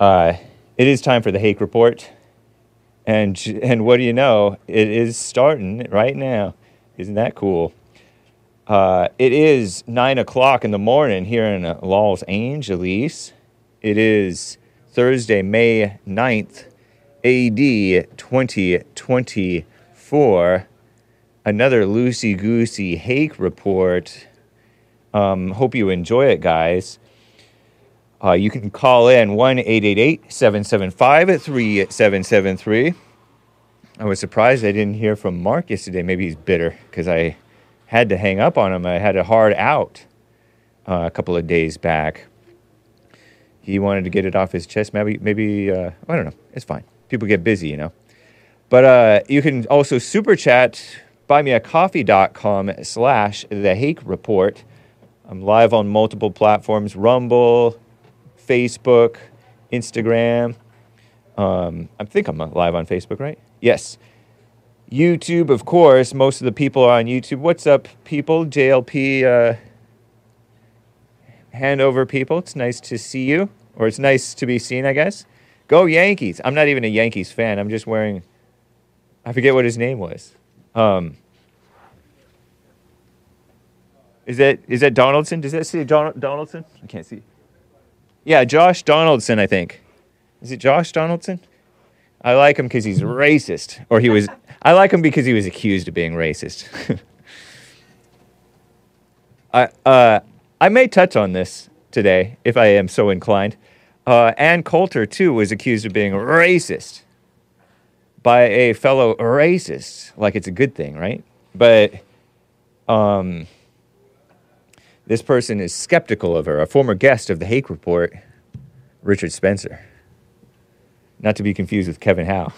Uh, it is time for the Hake Report. And what do you know? It is starting right now. Isn't that cool? It is 9 o'clock in the morning here in Los Angeles. It is Thursday, May 9th, AD 2024. Another loosey-goosey Hake Report. Hope you enjoy it, guys. You can call in 1-888-775-3773. I was surprised I didn't hear from Mark yesterday. Maybe he's bitter because I had to hang up on him. I had a hard out a couple of days back. He wanted to get it off his chest. Maybe I don't know. It's fine. People get busy, you know. But you can also super chat buymeacoffee.com/The Hake Report. I'm live on multiple platforms: Rumble, Facebook, Instagram. I think I'm live on Facebook, right? Yes. YouTube, of course. Most of the people are on YouTube. What's up, people? JLP, Handover people. It's nice to see you. Or it's nice to be seen, I guess. Go Yankees. I'm not even a Yankees fan. I'm just wearing... I forget what his name was. Is that Donaldson? Does that say Donaldson? I can't see. Yeah, Josh Donaldson, I think. Is it Josh Donaldson? I like him because he's racist. Or he was... I like him because he was accused of being racist. I may touch on this today, if I am so inclined. Ann Coulter, too, was accused of being racist by a fellow racist. Like it's a good thing, right? But this person is skeptical of her. A former guest of the Hake Report, Richard Spencer. Not to be confused with Kevin Howe.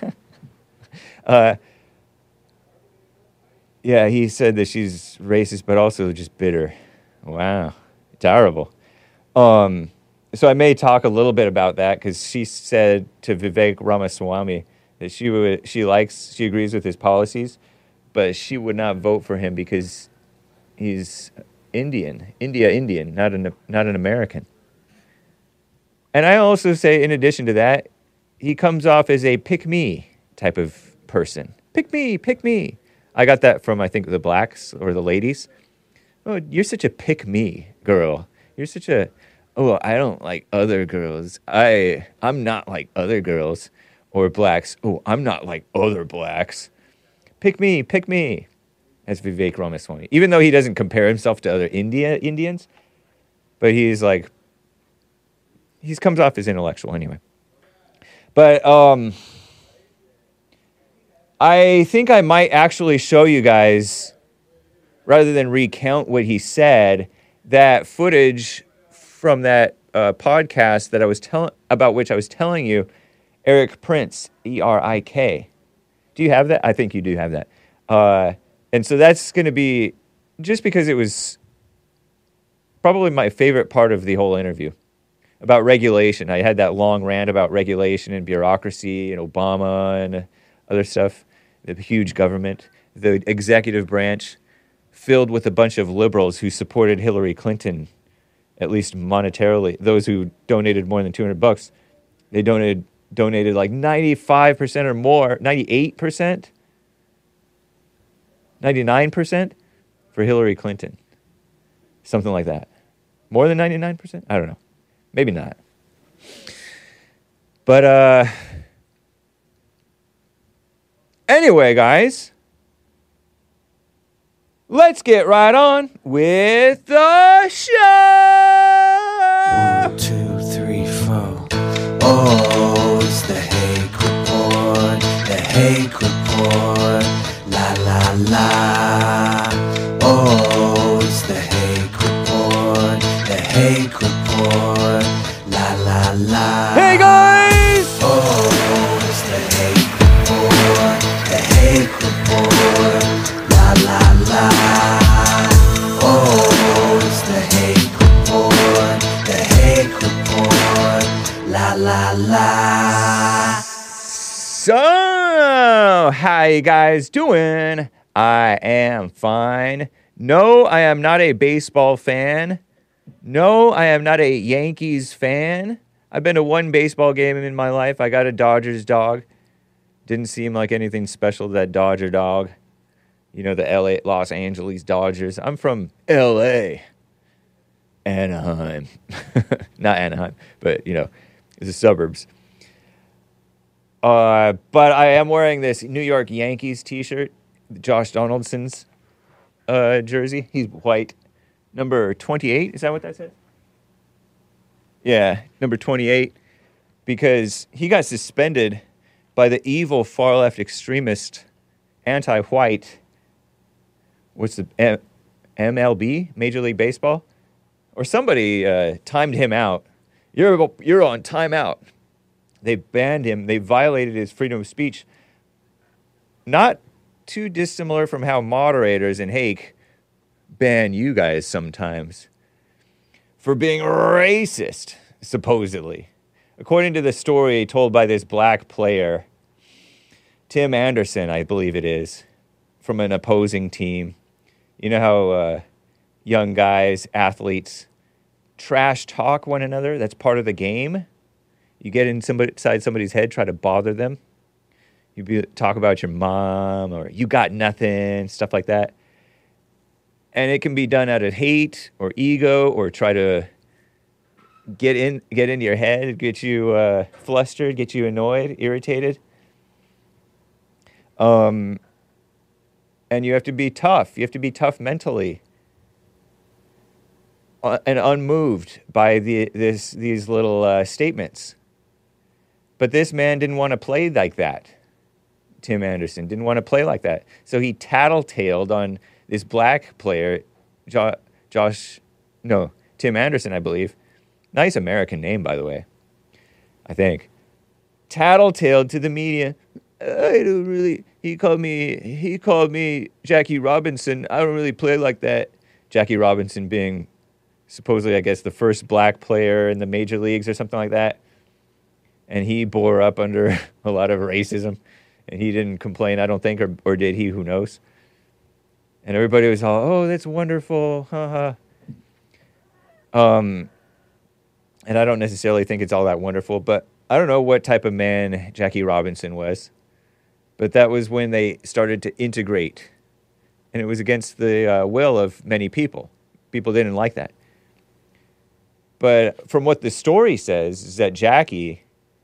Yeah, he said that she's racist, but also just bitter. Wow, terrible. So I may talk a little bit about that because she said to Vivek Ramaswamy that she agrees with his policies, but she would not vote for him because he's Indian, not an American. And I also say, in addition to that, he comes off as a pick-me type of person. Pick me. I got that from, I think, the blacks or the ladies. Oh, you're such a pick-me girl. You're such a, oh, I don't like other girls. I'm not like other girls or blacks. Oh, I'm not like other blacks. Pick me. That's Vivek Ramaswamy. Even though he doesn't compare himself to other Indians, but he's like, he comes off as intellectual anyway. But I think I might actually show you guys, rather than recount what he said, that footage from that podcast that I was telling you, Eric Prince, ERIK. Do you have that? I think you do have that. And so that's going to be, just because it was probably my favorite part of the whole interview, about regulation. I had that long rant about regulation and bureaucracy and Obama and other stuff, the huge government, the executive branch, filled with a bunch of liberals who supported Hillary Clinton, at least monetarily. Those who donated more than $200, they donated like 95% or more, 98%, 99% for Hillary Clinton. Something like that. More than 99%? I don't know. Maybe not. But anyway, guys, let's get right on with the show. 1, 2, 3, 4. Oh, it's the Hake Report. The Hake Report. La la la. Oh, it's the Hake Report. The Hake Report. La la la. Hey, guys! Oh, it's the Hake Report. The Hake Report. La la la. Oh, it's the Hake Report. The Hake Report. La la la. So, how you guys doing? I am fine. No, I am not a baseball fan. No, I am not a Yankees fan. I've been to one baseball game in my life. I got a Dodgers dog. Didn't seem like anything special to that Dodger dog. You know, the Los Angeles Dodgers. I'm from L.A. Anaheim. Not Anaheim, but, you know, it's the suburbs. But I am wearing this New York Yankees t-shirt, Josh Donaldson's jersey. He's white. Number 28, is that what that said? Yeah, number 28. Because he got suspended by the evil far-left extremist, anti-white, what's the, MLB, Major League Baseball? Or somebody timed him out. You're on timeout. They banned him. They violated his freedom of speech. Not too dissimilar from how moderators in Hake ban you guys sometimes for being racist, supposedly. According to the story told by this black player, Tim Anderson, I believe it is, from an opposing team. You know how young guys, athletes, trash talk one another? That's part of the game. You get inside somebody's head, try to bother them. Talk about your mom or you got nothing, stuff like that. And it can be done out of hate or ego or try to get into your head, get you flustered, get you annoyed, irritated. And you have to be tough. You have to be tough mentally and unmoved by these little statements. But this man didn't want to play like that. Tim Anderson didn't want to play like that. So he tattletaled on this black player, Tim Anderson, I believe. Nice American name, by the way, I think. Tattletaled to the media. He called me Jackie Robinson. I don't really play like that. Jackie Robinson being supposedly, I guess, the first black player in the major leagues or something like that. And he bore up under a lot of racism. And he didn't complain, I don't think, or did he? Who knows? And everybody was all, oh, that's wonderful. And I don't necessarily think it's all that wonderful, but I don't know what type of man Jackie Robinson was. But that was when they started to integrate. And it was against the will of many people. People didn't like that. But from what the story says is that Jackie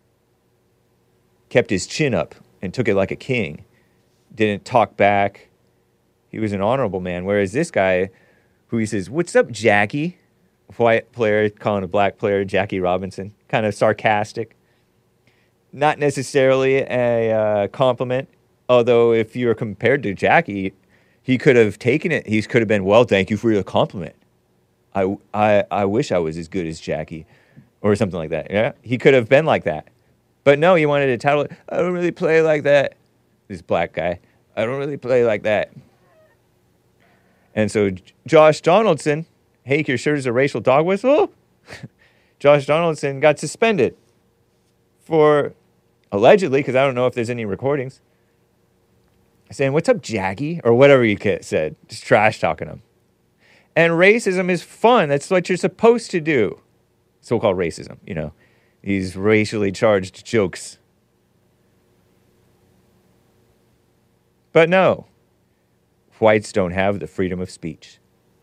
kept his chin up and took it like a king. Didn't talk back. He was an honorable man. Whereas this guy, who he says, what's up, Jackie? White player calling a black player Jackie Robinson. Kind of sarcastic. Not necessarily a compliment. Although if you were compared to Jackie, he could have taken it. He could have been, well, thank you for your compliment. I wish I was as good as Jackie. Or something like that. Yeah, he could have been like that. But no, he wanted to tattle. I don't really play like that. This black guy. I don't really play like that. And so Josh Donaldson, hey, your shirt is a racial dog whistle? Josh Donaldson got suspended for, allegedly, because I don't know if there's any recordings, saying, what's up, Jackie? Or whatever you said. Just trash talking him. And racism is fun. That's what you're supposed to do. So-called racism, you know. These racially charged jokes. But no, whites don't have the freedom of speech.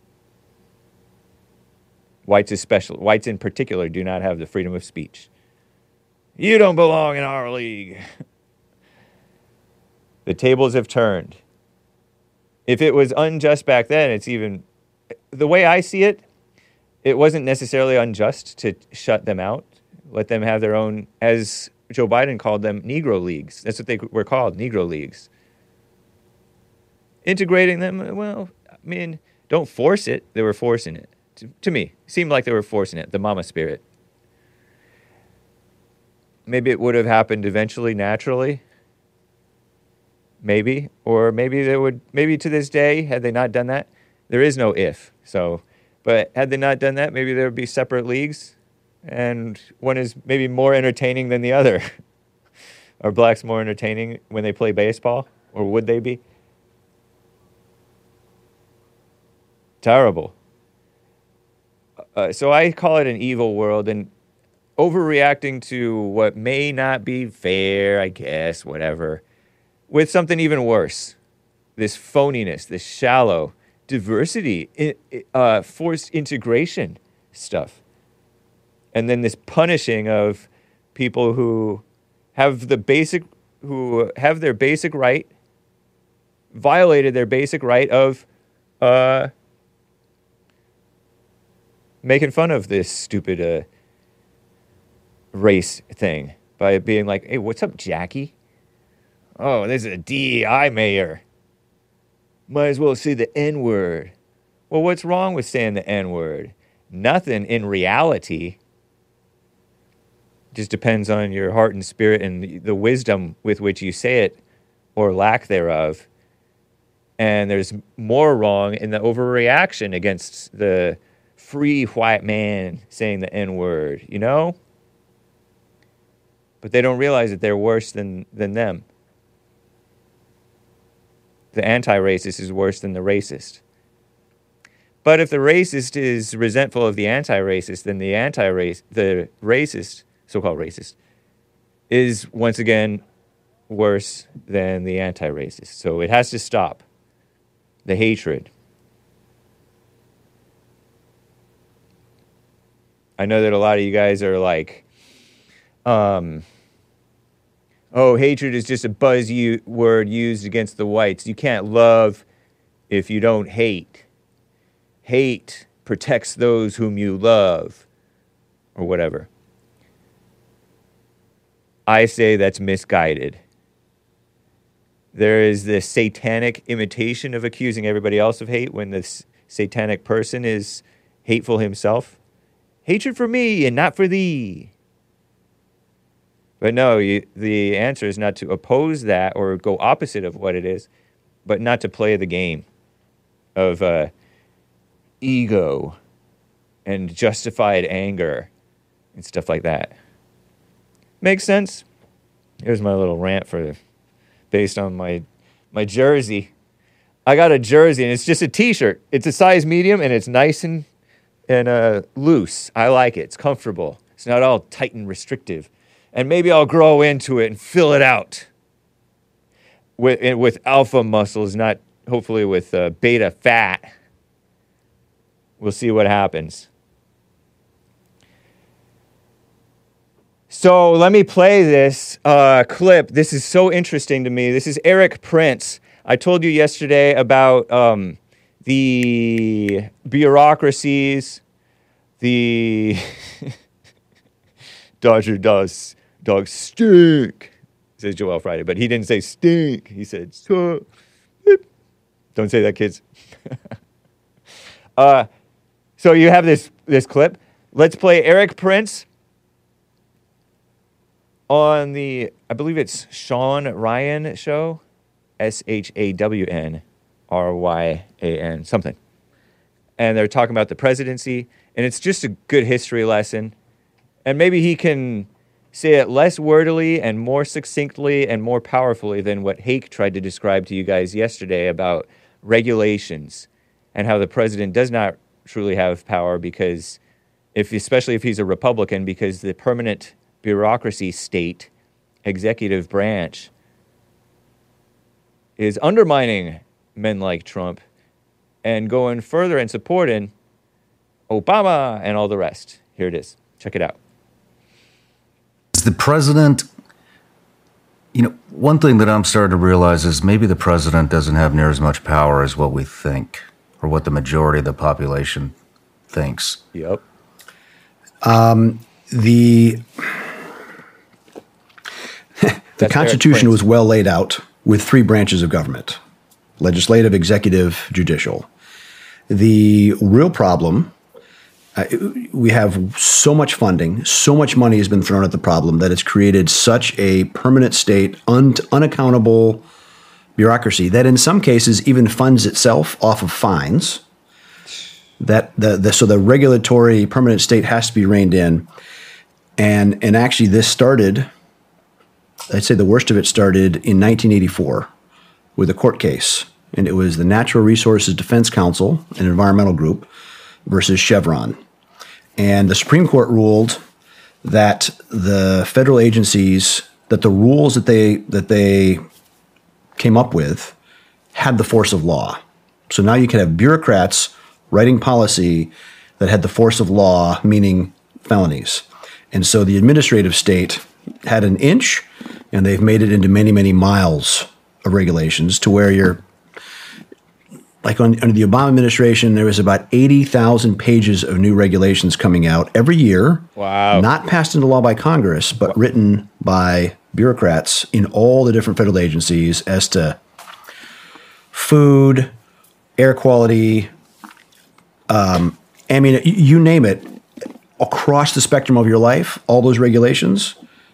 Whites in particular do not have the freedom of speech. You don't belong in our league. The tables have turned. If it was unjust back then, it's even... The way I see it, it wasn't necessarily unjust to shut them out. Let them have their own, as Joe Biden called them, Negro leagues. That's what they were called, Negro leagues. Integrating them, well, I mean, don't force it. They were forcing it. To me, it seemed like they were forcing it, the mama spirit. Maybe it would have happened eventually, naturally. Maybe. Or maybe they would, maybe to this day, had they not done that. There is no if, so. But had they not done that, maybe there would be separate leagues. And one is maybe more entertaining than the other. Are blacks more entertaining when they play baseball? Or would they be? Terrible. So I call it an evil world. And overreacting to what may not be fair, I guess, whatever, with something even worse. This phoniness, this shallow diversity, forced integration stuff. And then this punishing of people who have their basic right, violated their basic right of making fun of this stupid race thing by being like, hey, what's up, Jackie? Oh, this is a DEI mayor. Might as well say the N-word. Well, what's wrong with saying the N-word? Nothing in reality. Just depends on your heart and spirit and the wisdom with which you say it or lack thereof. And there's more wrong in the overreaction against the free white man saying the N-word, you know? But they don't realize that they're worse than them. The anti-racist is worse than the racist. But if the racist is resentful of the anti-racist, then the racist, so-called racist, is once again worse than the anti-racist. So it has to stop. The hatred. I know that a lot of you guys are like, oh, hatred is just a word used against the whites. You can't love if you don't hate. Hate protects those whom you love, or whatever. I say that's misguided. There is this satanic imitation of accusing everybody else of hate when this satanic person is hateful himself. Hatred for me and not for thee. But no, the answer is not to oppose that or go opposite of what it is, but not to play the game of ego and justified anger and stuff like that. Makes sense? Here's my little rant based on my jersey. I got a jersey, and it's just a T-shirt. It's a size medium, and it's nice and loose. I like it. It's comfortable. It's not all tight and restrictive. And maybe I'll grow into it and fill it out with alpha muscles, not hopefully with beta fat. We'll see what happens. So let me play this clip. This is so interesting to me. This is Erik Prince. I told you yesterday about the bureaucracies, the Dodger dogs stink, says Joel Friday, but he didn't say stink. He said, don't say that, kids. So you have this clip. Let's play Erik Prince on the, I believe it's Sean Ryan show, SHAWNRYAN, something. And they're talking about the presidency, and it's just a good history lesson. And maybe he can say it less wordily and more succinctly and more powerfully than what Hake tried to describe to you guys yesterday about regulations and how the president does not truly have power because, especially if he's a Republican, because the permanent bureaucracy state, executive branch, is undermining men like Trump and going further and supporting Obama and all the rest. Here it is. Check it out. The president, one thing that I'm starting to realize is maybe the president doesn't have near as much power as what we think or what the majority of the population thinks. Yep. The Constitution was well laid out with three branches of government: legislative, executive, judicial. The real problem, we have so much funding, so much money has been thrown at the problem that it's created such a permanent state, unaccountable bureaucracy that in some cases even funds itself off of fines. So the regulatory permanent state has to be reined in. And actually this started, I'd say the worst of it started in 1984 with a court case. And it was the Natural Resources Defense Council, an environmental group, versus Chevron. And the Supreme Court ruled that the federal agencies, that the rules that they came up with had the force of law. So now you can have bureaucrats writing policy that had the force of law, meaning felonies. And so the administrative state had an inch, and they've made it into many, many miles of regulations to where you're, like under the Obama administration, there was about 80,000 pages of new regulations coming out every year. Wow. Not passed into law by Congress, but written by bureaucrats in all the different federal agencies as to food, air quality, you name it, across the spectrum of your life, all those regulations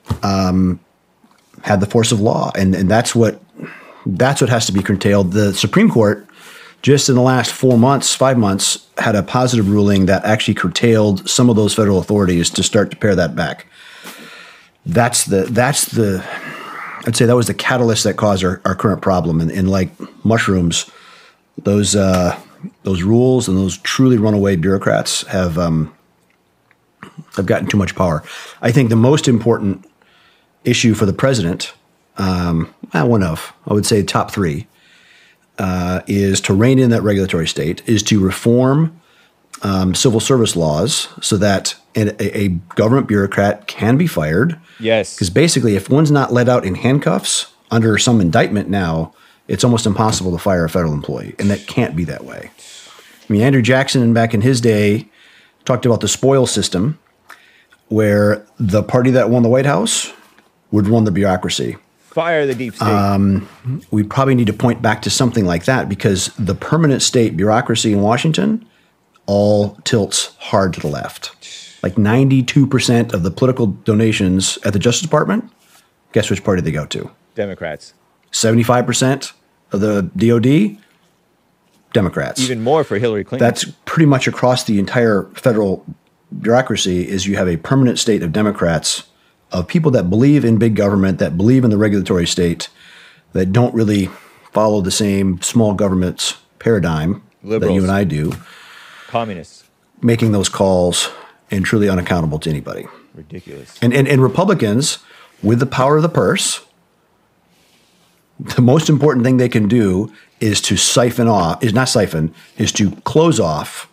had the force of law. And that's what has to be curtailed. The Supreme Court, just in the last 5 months, had a positive ruling that actually curtailed some of those federal authorities to start to pare that back. I'd say that was the catalyst that caused our current problem. And like mushrooms, those rules and those truly runaway bureaucrats have gotten too much power. I think the most important issue for the president, I would say top three, is to rein in that regulatory state, is to reform civil service laws so that a government bureaucrat can be fired. Yes. Because basically, if one's not let out in handcuffs under some indictment now, it's almost impossible to fire a federal employee, and that can't be that way. I mean, Andrew Jackson, back in his day, talked about the spoil system, where the party that won the White House would run the bureaucracy. Fire the deep state. We probably need to point back to something like that, because the permanent state bureaucracy in Washington all tilts hard to the left. Like 92% of the political donations at the Justice Department, guess which party they go to? Democrats. 75% of the DOD, Democrats. Even more for Hillary Clinton. That's pretty much across the entire federal bureaucracy. Is you have a permanent state of Democrats, of people that believe in big government, that believe in the regulatory state, that don't really follow the same small government paradigm Liberals. that you and I do, Communists. making those calls and truly unaccountable to anybody. Ridiculous. And Republicans, with the power of the purse, the most important thing they can do is to close off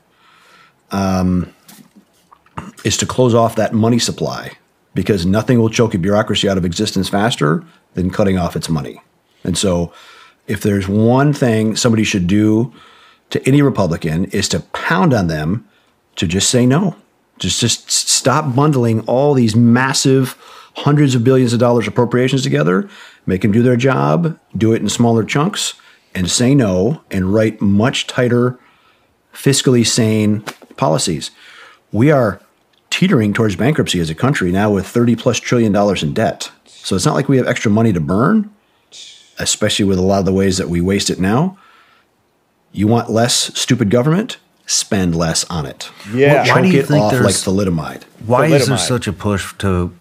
that money supply, because nothing will choke a bureaucracy out of existence faster than cutting off its money. And so if there's one thing somebody should do to any Republican, is to pound on them to just say no. Just stop bundling all these massive hundreds of billions of dollars appropriations together, make them do their job, do it in smaller chunks, and say no, and write much tighter, fiscally sane policies. We are teetering towards bankruptcy as a country now with $30+ trillion in debt. So it's not like we have extra money to burn, especially with a lot of the ways that we waste it now. You want less stupid government? Spend less on it. Yeah. Choke Why do you it think off there's- like thalidomide. Why is there Thalidomide. such a push to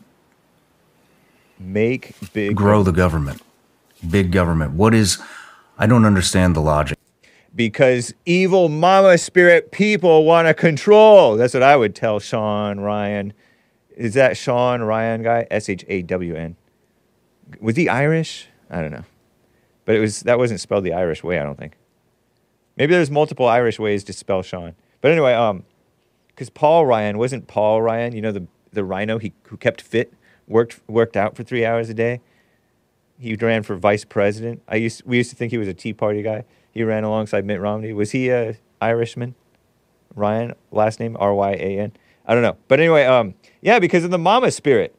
Make big. grow the government? Big government. I don't understand the logic. Because evil mama spirit people want to control. That's what I would tell Sean Ryan. Is that Sean Ryan guy? Shawn. Was he Irish? I don't know. But that wasn't spelled the Irish way, I don't think. Maybe there's multiple Irish ways to spell Sean. But anyway, because Paul Ryan, wasn't Paul Ryan, you know, the rhino who kept fit, worked out for 3 hours a day? He ran for vice president. We used to think he was a Tea Party guy. He ran alongside Mitt Romney. Was he a Irishman? Ryan, last name Ryan. I don't know. But anyway, yeah, because of the mama spirit.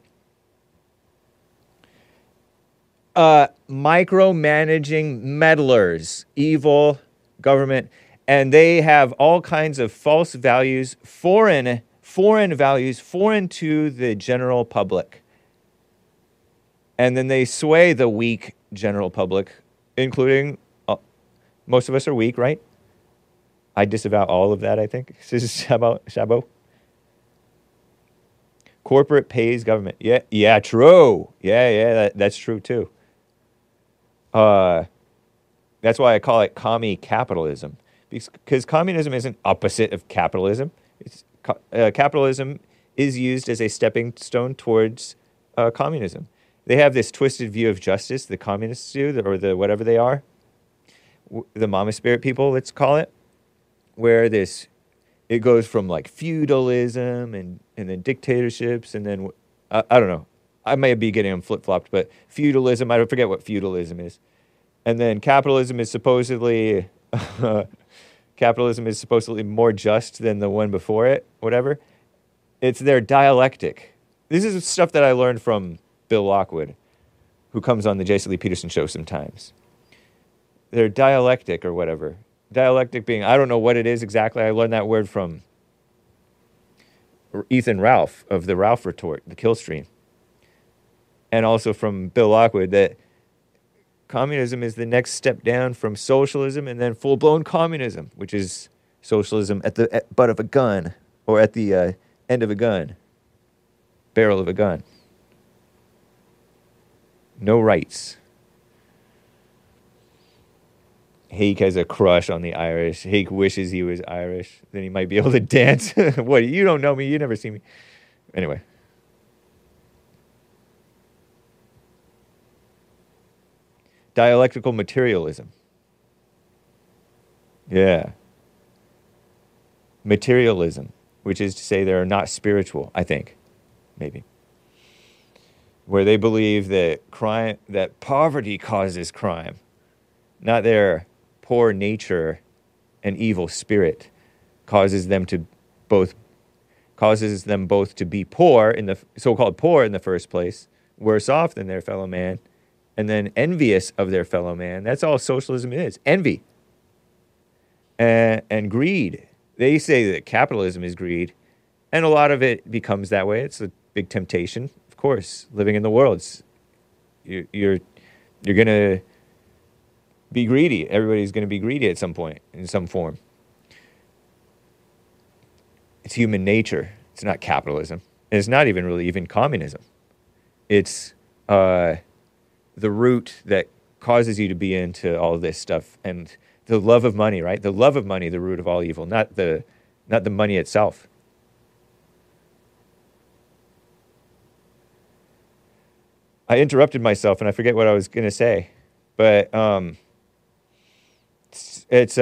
Micromanaging meddlers, evil government, and they have all kinds of false values, foreign values, foreign to the general public. And then they sway the weak general public, including most of us are weak, right? I disavow all of that, I think. This is Chabot. Corporate pays government. Yeah, true. Yeah, that's true too. That's why I call it commie capitalism, because communism isn't opposite of capitalism. Capitalism is used as a stepping stone towards communism. They have this twisted view of justice, the communists do, or the whatever they are, the mama spirit people, let's call it, where it goes from like feudalism and then dictatorships and then, I don't know. I may be getting them flip-flopped, but feudalism, I forget what feudalism is. And then capitalism is supposedly more just than the one before it, whatever. It's their dialectic. This is stuff that I learned from Bill Lockwood, who comes on the Jason Lee Peterson show sometimes. Their dialectic or whatever. Dialectic being, I don't know what it is exactly. I learned that word from Ethan Ralph of the Ralph Retort, the Kill Stream. And also from Bill Lockwood, that communism is the next step down from socialism and then full-blown communism, which is socialism at the butt of a gun or at the end of a gun, barrel of a gun. No rights. Hake has a crush on the Irish. Hake wishes he was Irish. Then he might be able to dance. What, you don't know me. You never see me. Anyway. Dialectical materialism. Yeah. Materialism, which is to say they're not spiritual, I think. Maybe. Where they believe that poverty causes crime, not their poor nature and evil spirit causes them both to be poor in the so-called poor in the first place, worse off than their fellow man, and then envious of their fellow man. That's all socialism is. Envy. And greed. They say that capitalism is greed, and a lot of it becomes that way. It's a big temptation, of course. Living in the world, you're going to be greedy. Everybody's going to be greedy at some point, in some form. It's human nature. It's not capitalism. And it's not even really even communism. It's the root that causes you to be into all this stuff, and the love of money, right? The love of money, the root of all evil, not the money itself. I interrupted myself, and I forget what I was going to say, but it's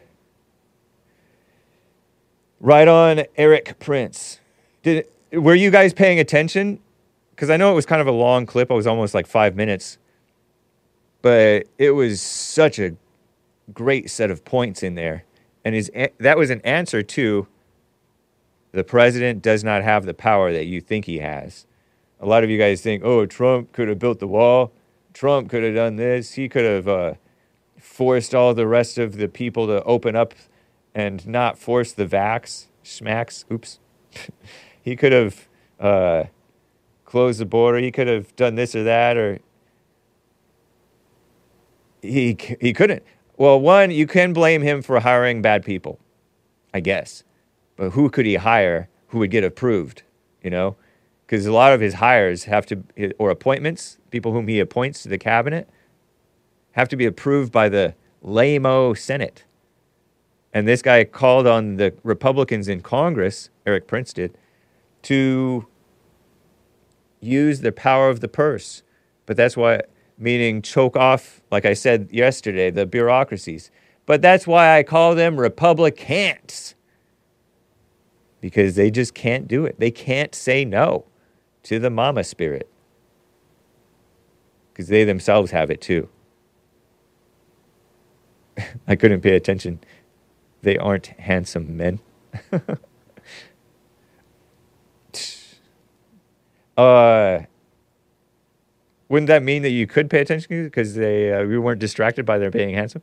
right on Eric Prince. Were you guys paying attention? Because I know it was kind of a long clip. It was almost like 5 minutes. But it was such a great set of points in there. And that was an answer to the president does not have the power that you think he has. A lot of you guys think, oh, Trump could have built the wall. Trump could have done this. He could have forced all the rest of the people to open up and not force the vax. Schmacks. Oops. He could have closed the border. He could have done this or that, or he couldn't. Well, one, you can blame him for hiring bad people, I guess. But who could he hire who would get approved, you know? Because a lot of his hires or appointments, people whom he appoints to the cabinet, have to be approved by the lame-o Senate. And this guy called on the Republicans in Congress, Eric Prince did, to use the power of the purse. But that's why, meaning choke off, like I said yesterday, the bureaucracies. But that's why I call them Republicans. Because they just can't do it. They can't say no to the mama spirit. Because they themselves have it too. I couldn't pay attention. They aren't handsome men. Wouldn't that mean that you could pay attention because we weren't distracted by their being handsome?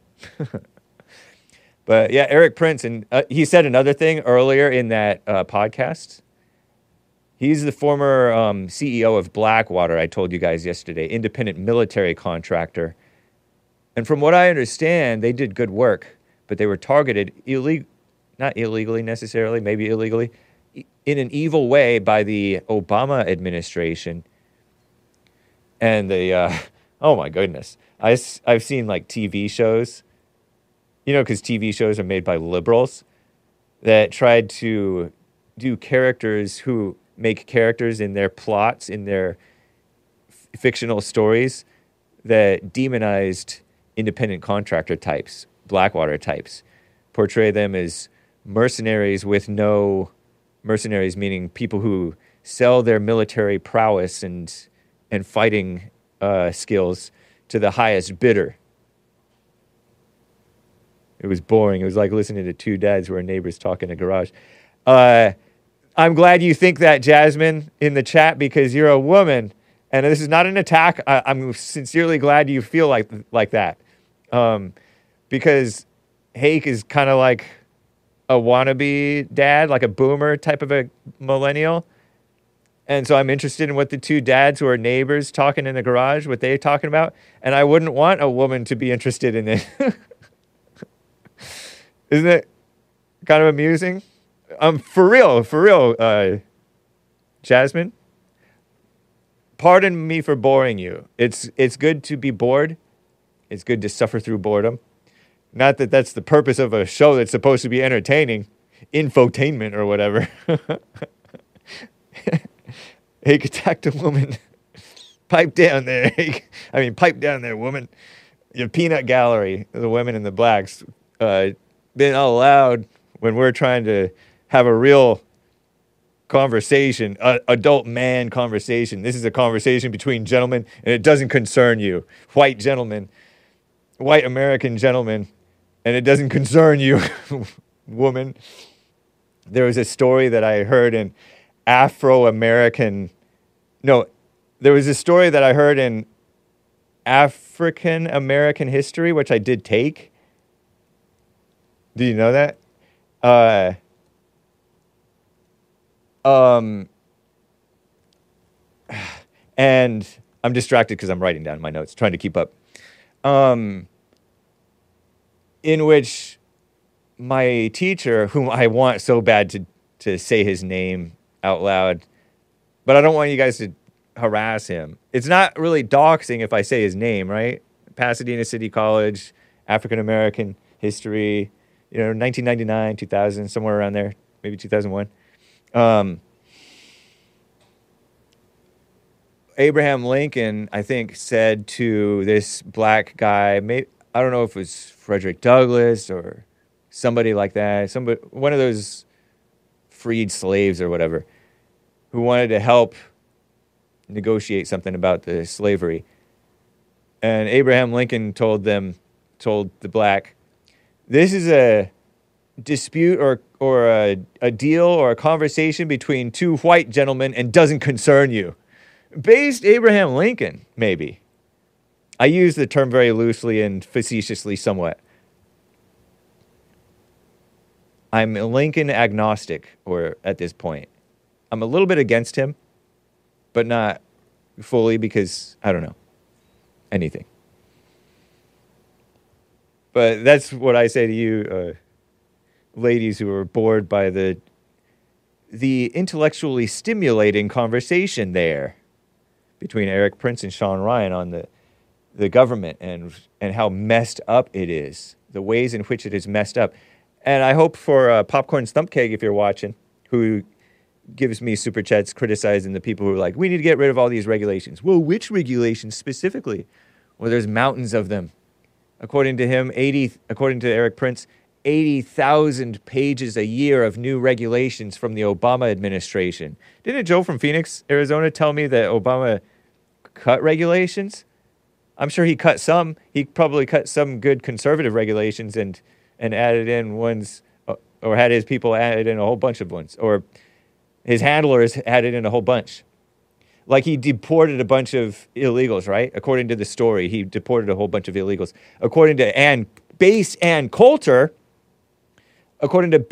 But yeah, Eric Prince, and he said another thing earlier in that podcast. He's the former CEO of Blackwater, I told you guys yesterday, independent military contractor. And from what I understand, they did good work, but they were targeted, not illegally necessarily, maybe illegally, in an evil way by the Obama administration. And oh my goodness, I've seen like TV shows, you know, because TV shows are made by liberals that tried to do characters who make characters in their plots, in their fictional stories that demonized independent contractor types, Blackwater types, portray them as mercenaries with no mercenaries, meaning people who sell their military prowess and fighting skills to the highest bidder. It was boring. It was like listening to two dads who are neighbors talking in a garage. I'm glad you think that, Jasmine, in the chat, because you're a woman. And this is not an attack. I'm sincerely glad you feel like that. Because Hake is kind of like a wannabe dad, like a boomer type of a millennial. And so I'm interested in what the two dads who are neighbors talking in the garage, what they're talking about. And I wouldn't want a woman to be interested in it. Isn't it kind of amusing? For real, Jasmine. Pardon me for boring you. It's good to be bored. It's good to suffer through boredom. Not that that's the purpose of a show that's supposed to be entertaining, infotainment or whatever. Hake attacked a woman. Pipe down there, Hake. Pipe down there, woman. Your peanut gallery, the women in the blacks, been all loud when we're trying to have a real conversation, adult man conversation. This is a conversation between gentlemen, and it doesn't concern you. White gentlemen, white American gentlemen, and it doesn't concern you, woman. There was a story that I heard in African American history, which I did take. Do you know that? And I'm distracted because I'm writing down my notes, trying to keep up. In which my teacher, whom I want so bad to say his name out loud, but I don't want you guys to harass him. It's not really doxing if I say his name, right? Pasadena City College, African American history, 1999, 2000, somewhere around there, maybe 2001. Abraham Lincoln, I think, said to this black guy, I don't know if it was Frederick Douglass or somebody like that, one of those freed slaves or whatever, who wanted to help negotiate something about the slavery. And Abraham Lincoln told the black, this is a dispute or a deal or a conversation between two white gentlemen and doesn't concern you. Based Abraham Lincoln, maybe. I use the term very loosely and facetiously somewhat. I'm Lincoln agnostic, or at this point. I'm a little bit against him, but not fully because, I don't know, anything. But that's what I say to you, ladies who are bored by the intellectually stimulating conversation there between Eric Prince and Sean Ryan on the government and how messed up it is, the ways in which it is messed up. And I hope for Popcorn Stumpkeg, if you're watching, who gives me super chats criticizing the people who are like, we need to get rid of all these regulations. Well, which regulations specifically? Well, there's mountains of them. According to him, according to Eric Prince, 80,000 pages a year of new regulations from the Obama administration. Didn't Joe from Phoenix, Arizona, tell me that Obama cut regulations? I'm sure he cut some. He probably cut some good conservative regulations and added in ones, or had his people added in a whole bunch of ones, or his handlers added in a whole bunch. Like he deported a bunch of illegals, right? According to the story, he deported a whole bunch of illegals. According to Based and Coulter, the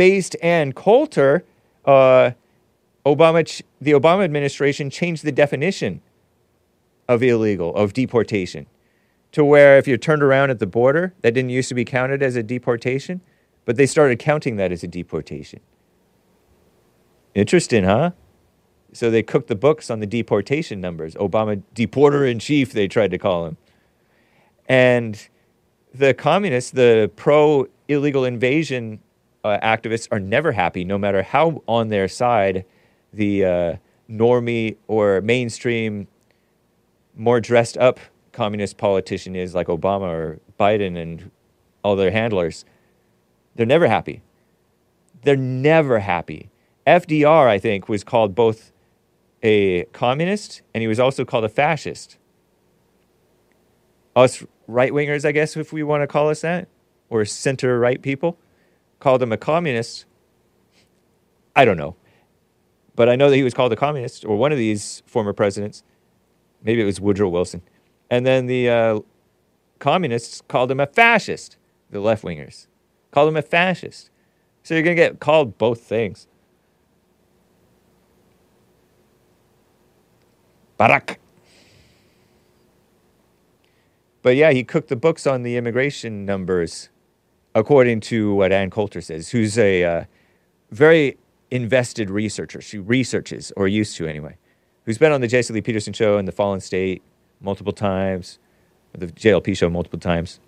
Obama administration changed the definition of illegal, of deportation, to where if you're turned around at the border, that didn't used to be counted as a deportation, but they started counting that as a deportation. Interesting, huh? So they cooked the books on the deportation numbers. Obama deporter-in-chief, they tried to call him. And the communists, the pro-illegal invasion activists are never happy, no matter how on their side the normie or mainstream, more dressed up communist politician is, like Obama or Biden and all their handlers, they're never happy. They're never happy. FDR, I think, was called both a communist and he was also called a fascist. Us right-wingers, I guess, if we want to call us that, or center-right people, called him a communist. I don't know. But I know that he was called a communist, or one of these former presidents. Maybe it was Woodrow Wilson. And then the communists called him a fascist, the left-wingers. Called him a fascist. So you're going to get called both things. Barack. But yeah, he cooked the books on the immigration numbers, according to what Ann Coulter says, who's a very invested researcher. She researches, or used to anyway, who's been on the Jesse Lee Peterson show and the Fallen State multiple times, the JLP show multiple times,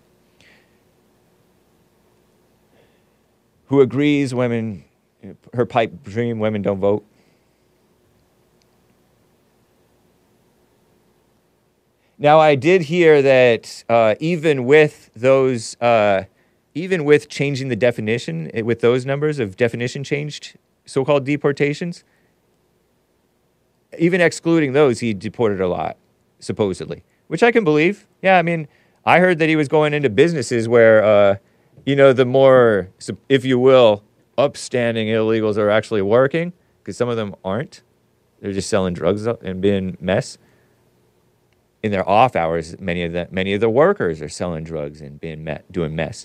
who agrees women, her pipe dream, women don't vote. Now, I did hear that even with those, even with changing the definition, with those numbers of definition changed, so-called deportations, even excluding those, he deported a lot, supposedly, which I can believe. Yeah, I mean, I heard that he was going into businesses where, the more, if you will, upstanding illegals are actually working, because some of them aren't. They're just selling drugs and being mess. In their off hours, many of the workers are selling drugs and doing mess.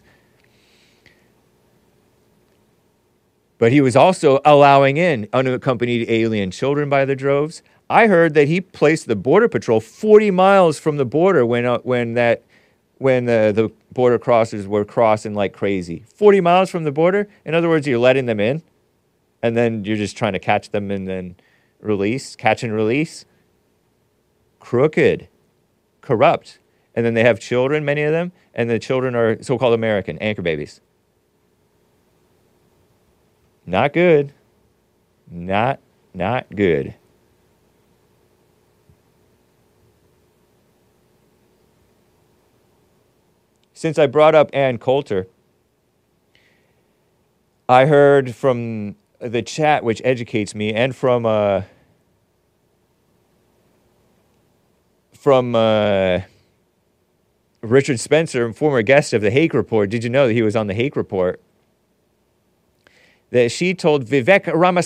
But he was also allowing in unaccompanied alien children by the droves. I heard that he placed the border patrol 40 miles from the border when the border crossers were crossing like crazy. 40 miles from the border. In other words, you're letting them in, and then you're just trying to catch them and then catch and release. Crooked. Corrupt. And then they have children, many of them, and the children are so-called American, anchor babies. Not good. Not good. Since I brought up Ann Coulter, I heard from the chat, which educates me, and from Richard Spencer, former guest of the Hake Report. Did you know that he was on the Hake Report? That she told Vivek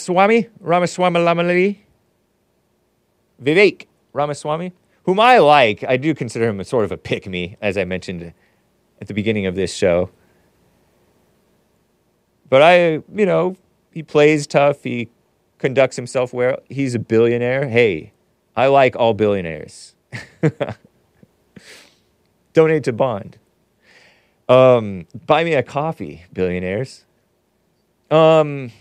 Ramaswamy, whom I like. I do consider him a sort of a pick-me, as I mentioned at the beginning of this show. But he plays tough. He conducts himself well. He's a billionaire. Hey, I like all billionaires. Donate to Bond. Buy me a coffee, billionaires. I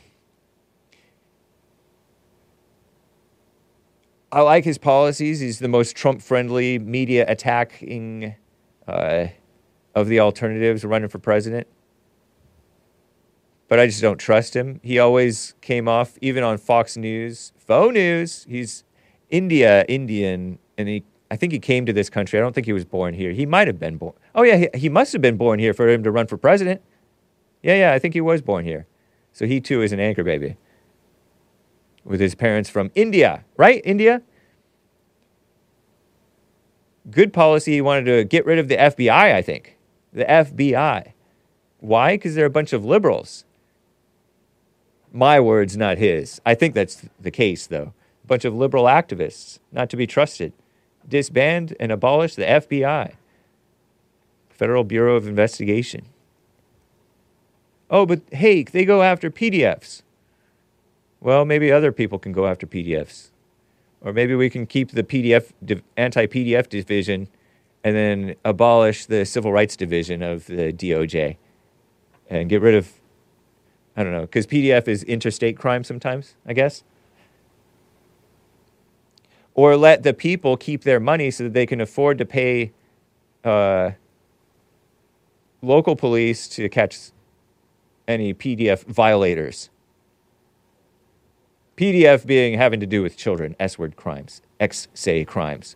like his policies. He's the most Trump-friendly, media attacking of the alternatives running for president. But I just don't trust him. He always came off, even on Fox News, faux news. He's Indian, and I think he came to this country. I don't think he was born here. He might have been born. Oh, yeah, he must have been born here for him to run for president. Yeah, I think he was born here. So he, too, is an anchor baby. With his parents from India, right? India? Good policy. He wanted to get rid of the FBI, I think. The FBI. Why? Because they're a bunch of liberals. My words, not his. I think that's the case, though. A bunch of liberal activists, not to be trusted. Disband and abolish the FBI. Federal Bureau of Investigation. Oh, but hey, they go after PDFs. Well, maybe other people can go after PDFs. Or maybe we can keep the anti-PDF division and then abolish the civil rights division of the DOJ and get rid of, I don't know, because PDF is interstate crime sometimes, I guess. Or let the people keep their money so that they can afford to pay local police to catch any PDF violators. PDF being having to do with children, S-word crimes, X-say crimes.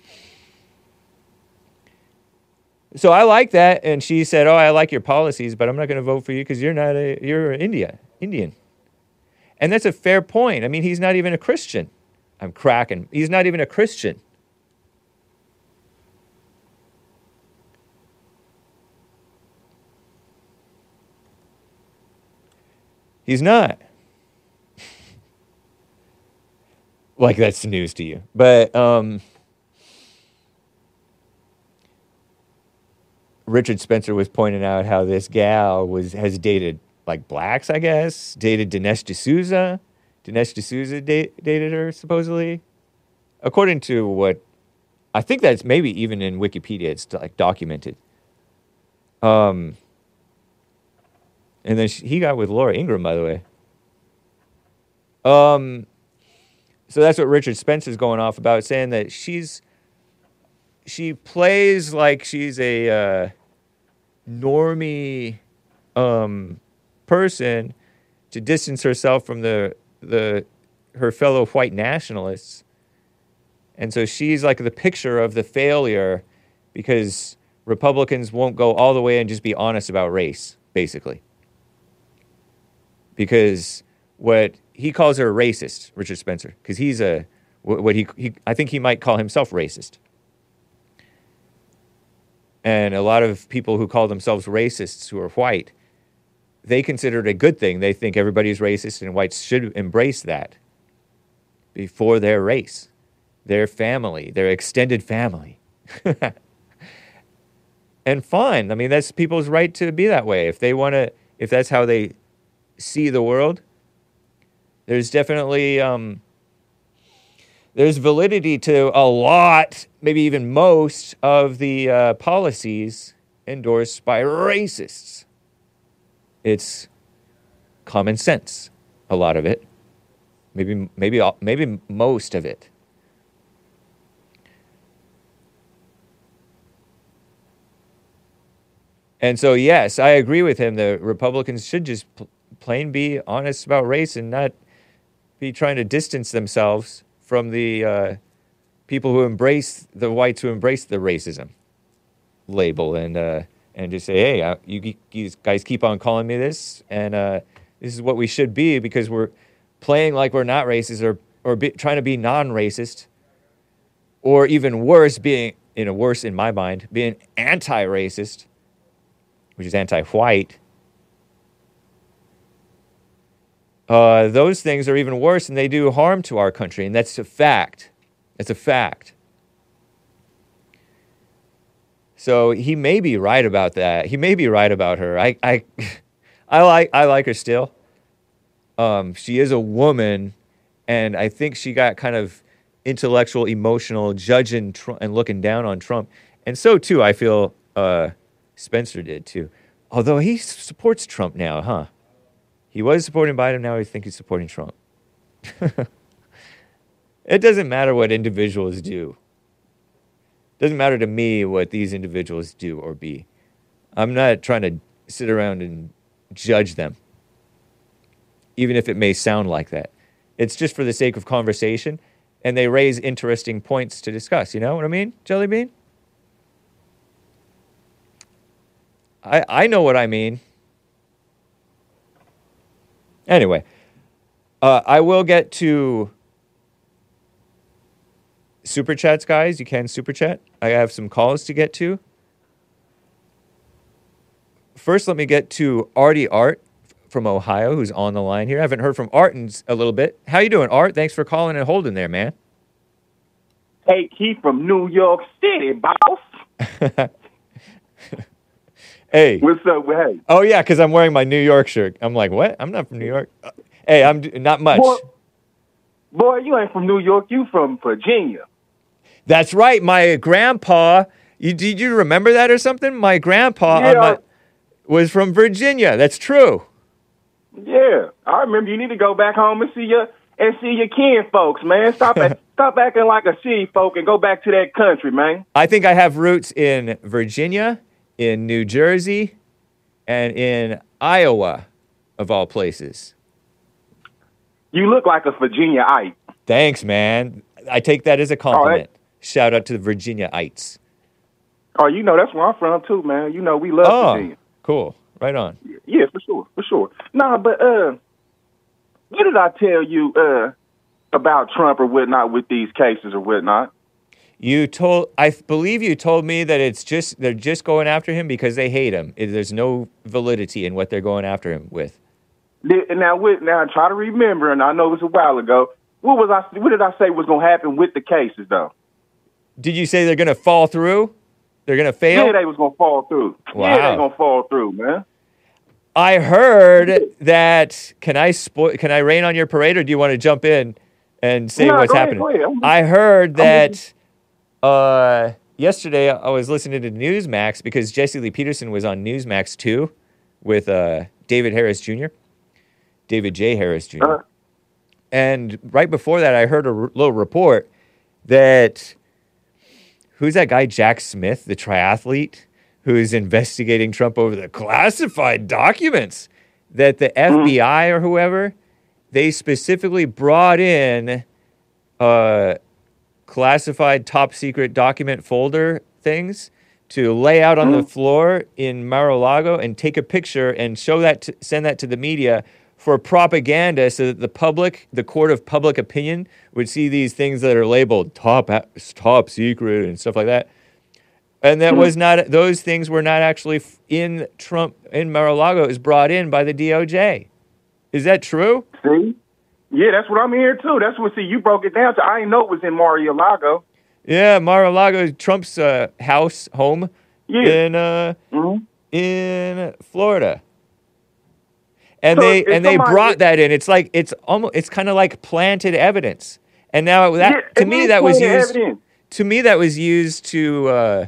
So I like that, and she said, "Oh, I like your policies, but I'm not going to vote for you because you're Indian." And that's a fair point. I mean, he's not even a Christian. I'm cracking. He's not even a Christian. He's not. Like that's news to you. But Richard Spencer was pointing out how this gal has dated like blacks, I guess, dated Dinesh D'Souza. Dinesh D'Souza dated her, supposedly. According to what, I think that's maybe even in Wikipedia, it's like documented. And then he got with Laura Ingraham, by the way. So that's what Richard Spencer's going off about, saying that she plays like she's a normie person to distance herself from her fellow white nationalists. And so she's like the picture of the failure because Republicans won't go all the way and just be honest about race, basically. Because what he calls her racist, Richard Spencer, because he's I think he might call himself racist. And a lot of people who call themselves racists who are white, they consider it a good thing. They think everybody's racist and whites should embrace that before their race, their family, their extended family. And fine. I mean, that's people's right to be that way. If they want to, if that's how they see the world, there's definitely, there's validity to a lot, maybe even most, of the policies endorsed by racists. It's common sense, a lot of it. Maybe most of it. And so, yes, I agree with him that Republicans should just plain be honest about race and not be trying to distance themselves from the people who embrace, the whites who embrace the racism label and just say, hey, you guys keep on calling me this, and this is what we should be because we're playing like we're not racist or trying to be non-racist, or even worse, worse in my mind, being anti-racist, which is anti-white. Those things are even worse, and they do harm to our country, and that's a fact. It's a fact. So he may be right about that. He may be right about her. I like her still. She is a woman, and I think she got kind of intellectual, emotional, judging and looking down on Trump, and so too I feel Spencer did too. Although he supports Trump now, huh? He was supporting Biden, now I think he's supporting Trump. It doesn't matter what individuals do. It doesn't matter to me what these individuals do or be. I'm not trying to sit around and judge them, even if it may sound like that. It's just for the sake of conversation, and they raise interesting points to discuss. You know what I mean, Jelly Bean? I know what I mean. Anyway, I will get to Super Chats, guys. You can Super Chat. I have some calls to get to. First, let me get to Artie Art from Ohio, who's on the line here. I haven't heard from Art in a little bit. How you doing, Art? Thanks for calling and holding there, man. Hey, Keith from New York City, boss. Hey. What's up? Hey. Oh, yeah, because I'm wearing my New York shirt. I'm like, what? I'm not from New York. Hey, I'm not much. Boy, you ain't from New York. You from Virginia. That's right. My grandpa, did you remember that or something? My grandpa was from Virginia. That's true. Yeah, I remember. You need to go back home and see your kin folks, man. Stop acting like a city folk and go back to that country, man. I think I have roots in Virginia, in New Jersey, and in Iowa, of all places. You look like a Virginiaite. Thanks, man. I take that as a compliment. Shout out to the Virginiaites. Oh, you know, that's where I'm from, too, man. You know, we love Virginia. Cool. Right on. Yeah, for sure. Nah, but what did I tell you about Trump or whatnot with these cases or whatnot? I believe you told me that they're just going after him because they hate him. There's no validity in what they're going after him with. Now try to remember, and I know it was a while ago. What did I say was going to happen with the cases, though? Did you say they're going to fall through? They're going to fail? Yeah, they was going to fall through. Wow. Yeah, they going to fall through, man. I heard that. Can I rain on your parade, or do you want to jump in and say what's happening? Go ahead. I heard that yesterday I was listening to Newsmax because Jesse Lee Peterson was on Newsmax too with David J. Harris Jr. And right before that, I heard a little report that who's that guy, Jack Smith, the triathlete, who's investigating Trump over the classified documents, that the FBI or whoever, they specifically brought in classified top secret document folder things to lay out on the floor in Mar-a-Lago and take a picture and send that to the media for propaganda so that the court of public opinion would see these things that are labeled top secret and stuff like that. And that was not, those things were not actually in Mar-a-Lago. It was brought in by the DOJ. Is that true? See? Yeah, that's what I'm hearing too. That's what, you broke it down to. I didn't know it was in Mar-a-Lago. Yeah, Mar-a-Lago is Trump's home in Florida. And So they brought that in. It's kind of like planted evidence. And now to me that was used to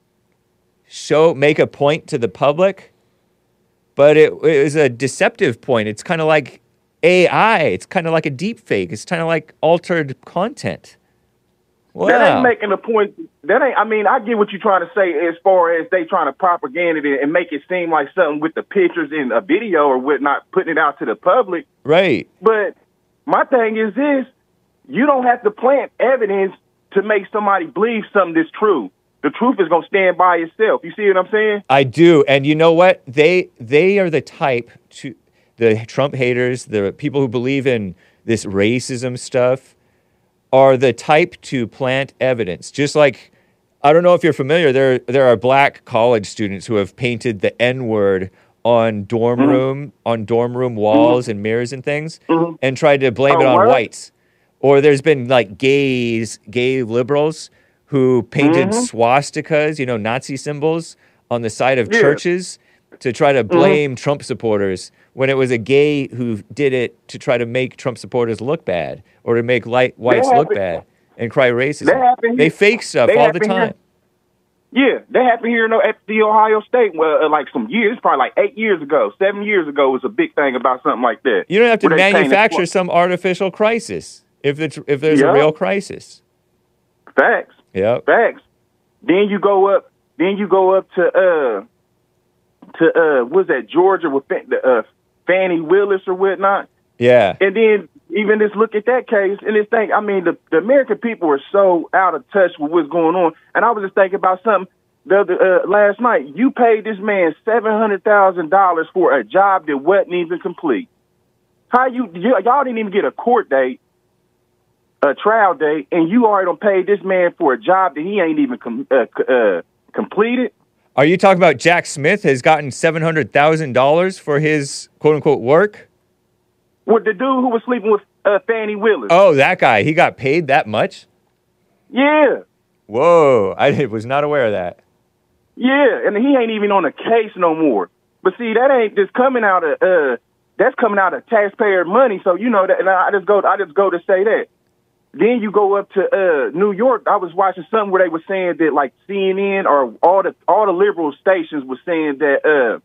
make a point to the public, but it was a deceptive point. It's kind of like AI. It's kind of like a deep fake. It's kind of like altered content. Wow. That ain't making a point. I get what you're trying to say as far as they trying to propaganda it and make it seem like something with the pictures in a video or whatnot, putting it out to the public. Right. But my thing is this, you don't have to plant evidence to make somebody believe something that's true. The truth is going to stand by itself. You see what I'm saying? I do. And you know what? They are the type to, the Trump haters, the people who believe in this racism stuff, are the type to plant evidence. Just like, I don't know if you're familiar, there are black college students who have painted the N-word on dorm room walls and mirrors and things, and tried to blame it on whites. Or there's been like gay liberals who painted swastikas, Nazi symbols, on the side of churches to try to blame Trump supporters, when it was a gay who did it to try to make Trump supporters look bad or to make whites look bad and cry racism. They fake stuff all the time. Yeah, that happened here at the Ohio State. Like some years, it's probably like 8 years ago, 7 years ago was a big thing about something like that. You don't have to manufacture some artificial crisis if there's a real crisis. Facts. Yep. Facts. Then you go up to what's that, Georgia with Fannie Willis or whatnot. Yeah. And then even just look at that case and this thing. I mean, the American people are so out of touch with what's going on. And I was just thinking about something last night. You paid this man $700,000 for a job that wasn't even complete. Y'all didn't even get a court date, a trial date, and you already done paid this man for a job that he ain't even completed. Are you talking about Jack Smith has gotten $700,000 for his quote-unquote work? With the dude who was sleeping with Fannie Willis. Oh, that guy. He got paid that much? Yeah. Whoa. I was not aware of that. Yeah, and he ain't even on a case no more. But see, that ain't just coming out of that's coming out of taxpayer money. So that, and I just go to say that. Then you go up to New York. I was watching something where they were saying that, like, CNN or all the liberal stations were saying that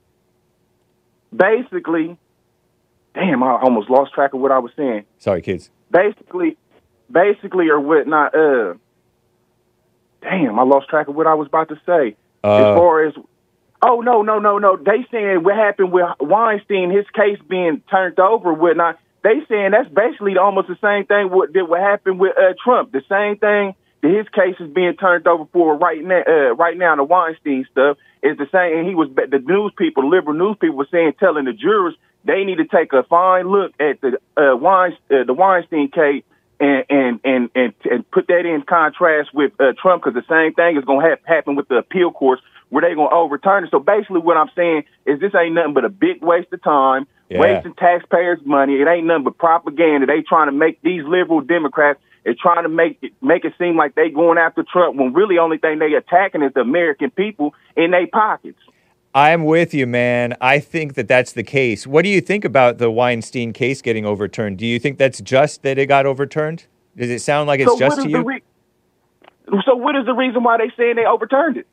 basically, damn, I almost lost track of what I was saying. Sorry, kids. Basically or whatnot. Damn, I lost track of what I was about to say. As far as, no. They saying what happened with Weinstein, his case being turned over or whatnot. they saying that's basically almost the same thing that would happen with Trump. The same thing that his case is being turned over for right now, the Weinstein stuff is the same. And he was the news people, liberal news people, were telling the jurors they need to take a fine look at the Weinstein case and put that in contrast with Trump, because the same thing is going to happen with the appeal courts where they're going to overturn it. So basically what I'm saying is this ain't nothing but a big waste of time, wasting taxpayers' money. It ain't nothing but propaganda. They trying to make these liberal Democrats, they're trying to make it seem like they going after Trump when really only thing they attacking is the American people in their pockets. I'm with you, man. I think that that's the case. What do you think about the Weinstein case getting overturned? Do you think that's just that it got overturned? Does it sound like it's just to you? So what is the reason why they saying they overturned it?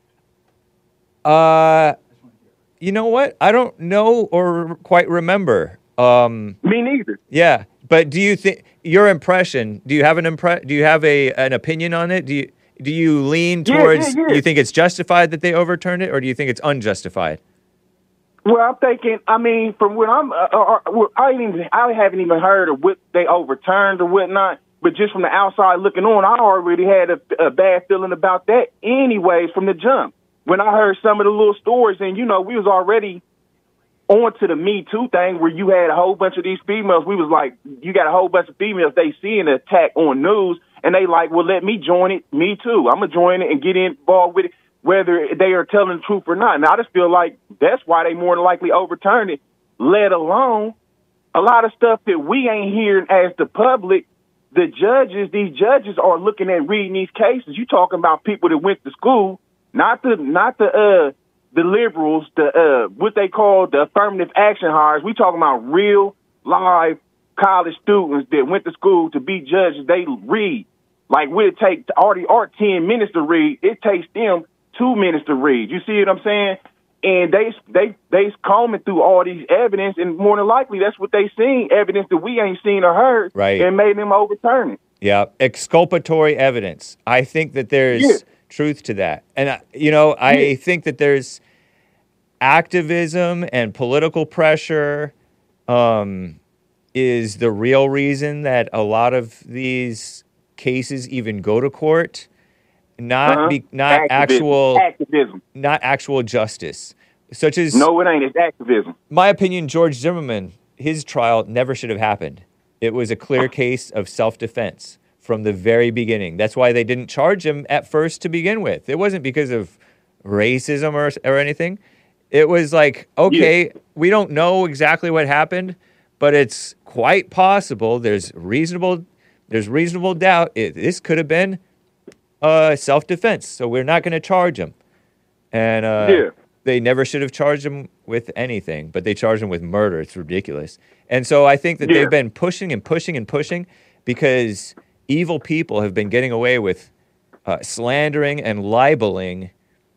You know what? I don't know or quite remember. Me neither. Yeah, but do you think your impression? Do you have an opinion on it? Do you lean towards? Yeah. You think it's justified that they overturned it, or do you think it's unjustified? Well, I'm thinking. I mean, from what I haven't even heard of what they overturned or whatnot. But just from the outside looking on, I already had a bad feeling about that, anyways, from the jump. When I heard some of the little stories, and we was already on to the Me Too thing, where you had a whole bunch of these females. We was like, you got a whole bunch of females they see an attack on news, and they like, well, let me join it. Me too. I'm gonna join it and get involved with it, whether they are telling the truth or not. And I just feel like that's why they more than likely overturned it. Let alone a lot of stuff that we ain't hearing as the public. These judges are looking at reading these cases. You talking about people that went to school, not the liberals, what they call the affirmative action hires. We talking about real live college students that went to school to be judges. They read. Like what it takes our 10 minutes to read, it takes them 2 minutes to read. You see what I'm saying? And they combing through all these evidence, and more than likely that's what they seen, evidence that we ain't seen or heard, right, and made them overturn it. Yeah, exculpatory evidence. I think that there's truth to that. And, I think that there's activism and political pressure is the real reason that a lot of these cases even go to court. Not activism. Not actual justice, such as no, it ain't. It's activism. My opinion, George Zimmerman, his trial never should have happened. It was a clear case of self-defense from the very beginning. That's why they didn't charge him at first to begin with. It wasn't because of racism or anything. It was like, okay, we don't know exactly what happened, but it's quite possible. There's reasonable doubt. This could have been self-defense, so we're not going to charge him. And they never should have charged him with anything, but they charged him with murder. It's ridiculous. And so I think that they've been pushing and pushing and pushing because evil people have been getting away with slandering and libeling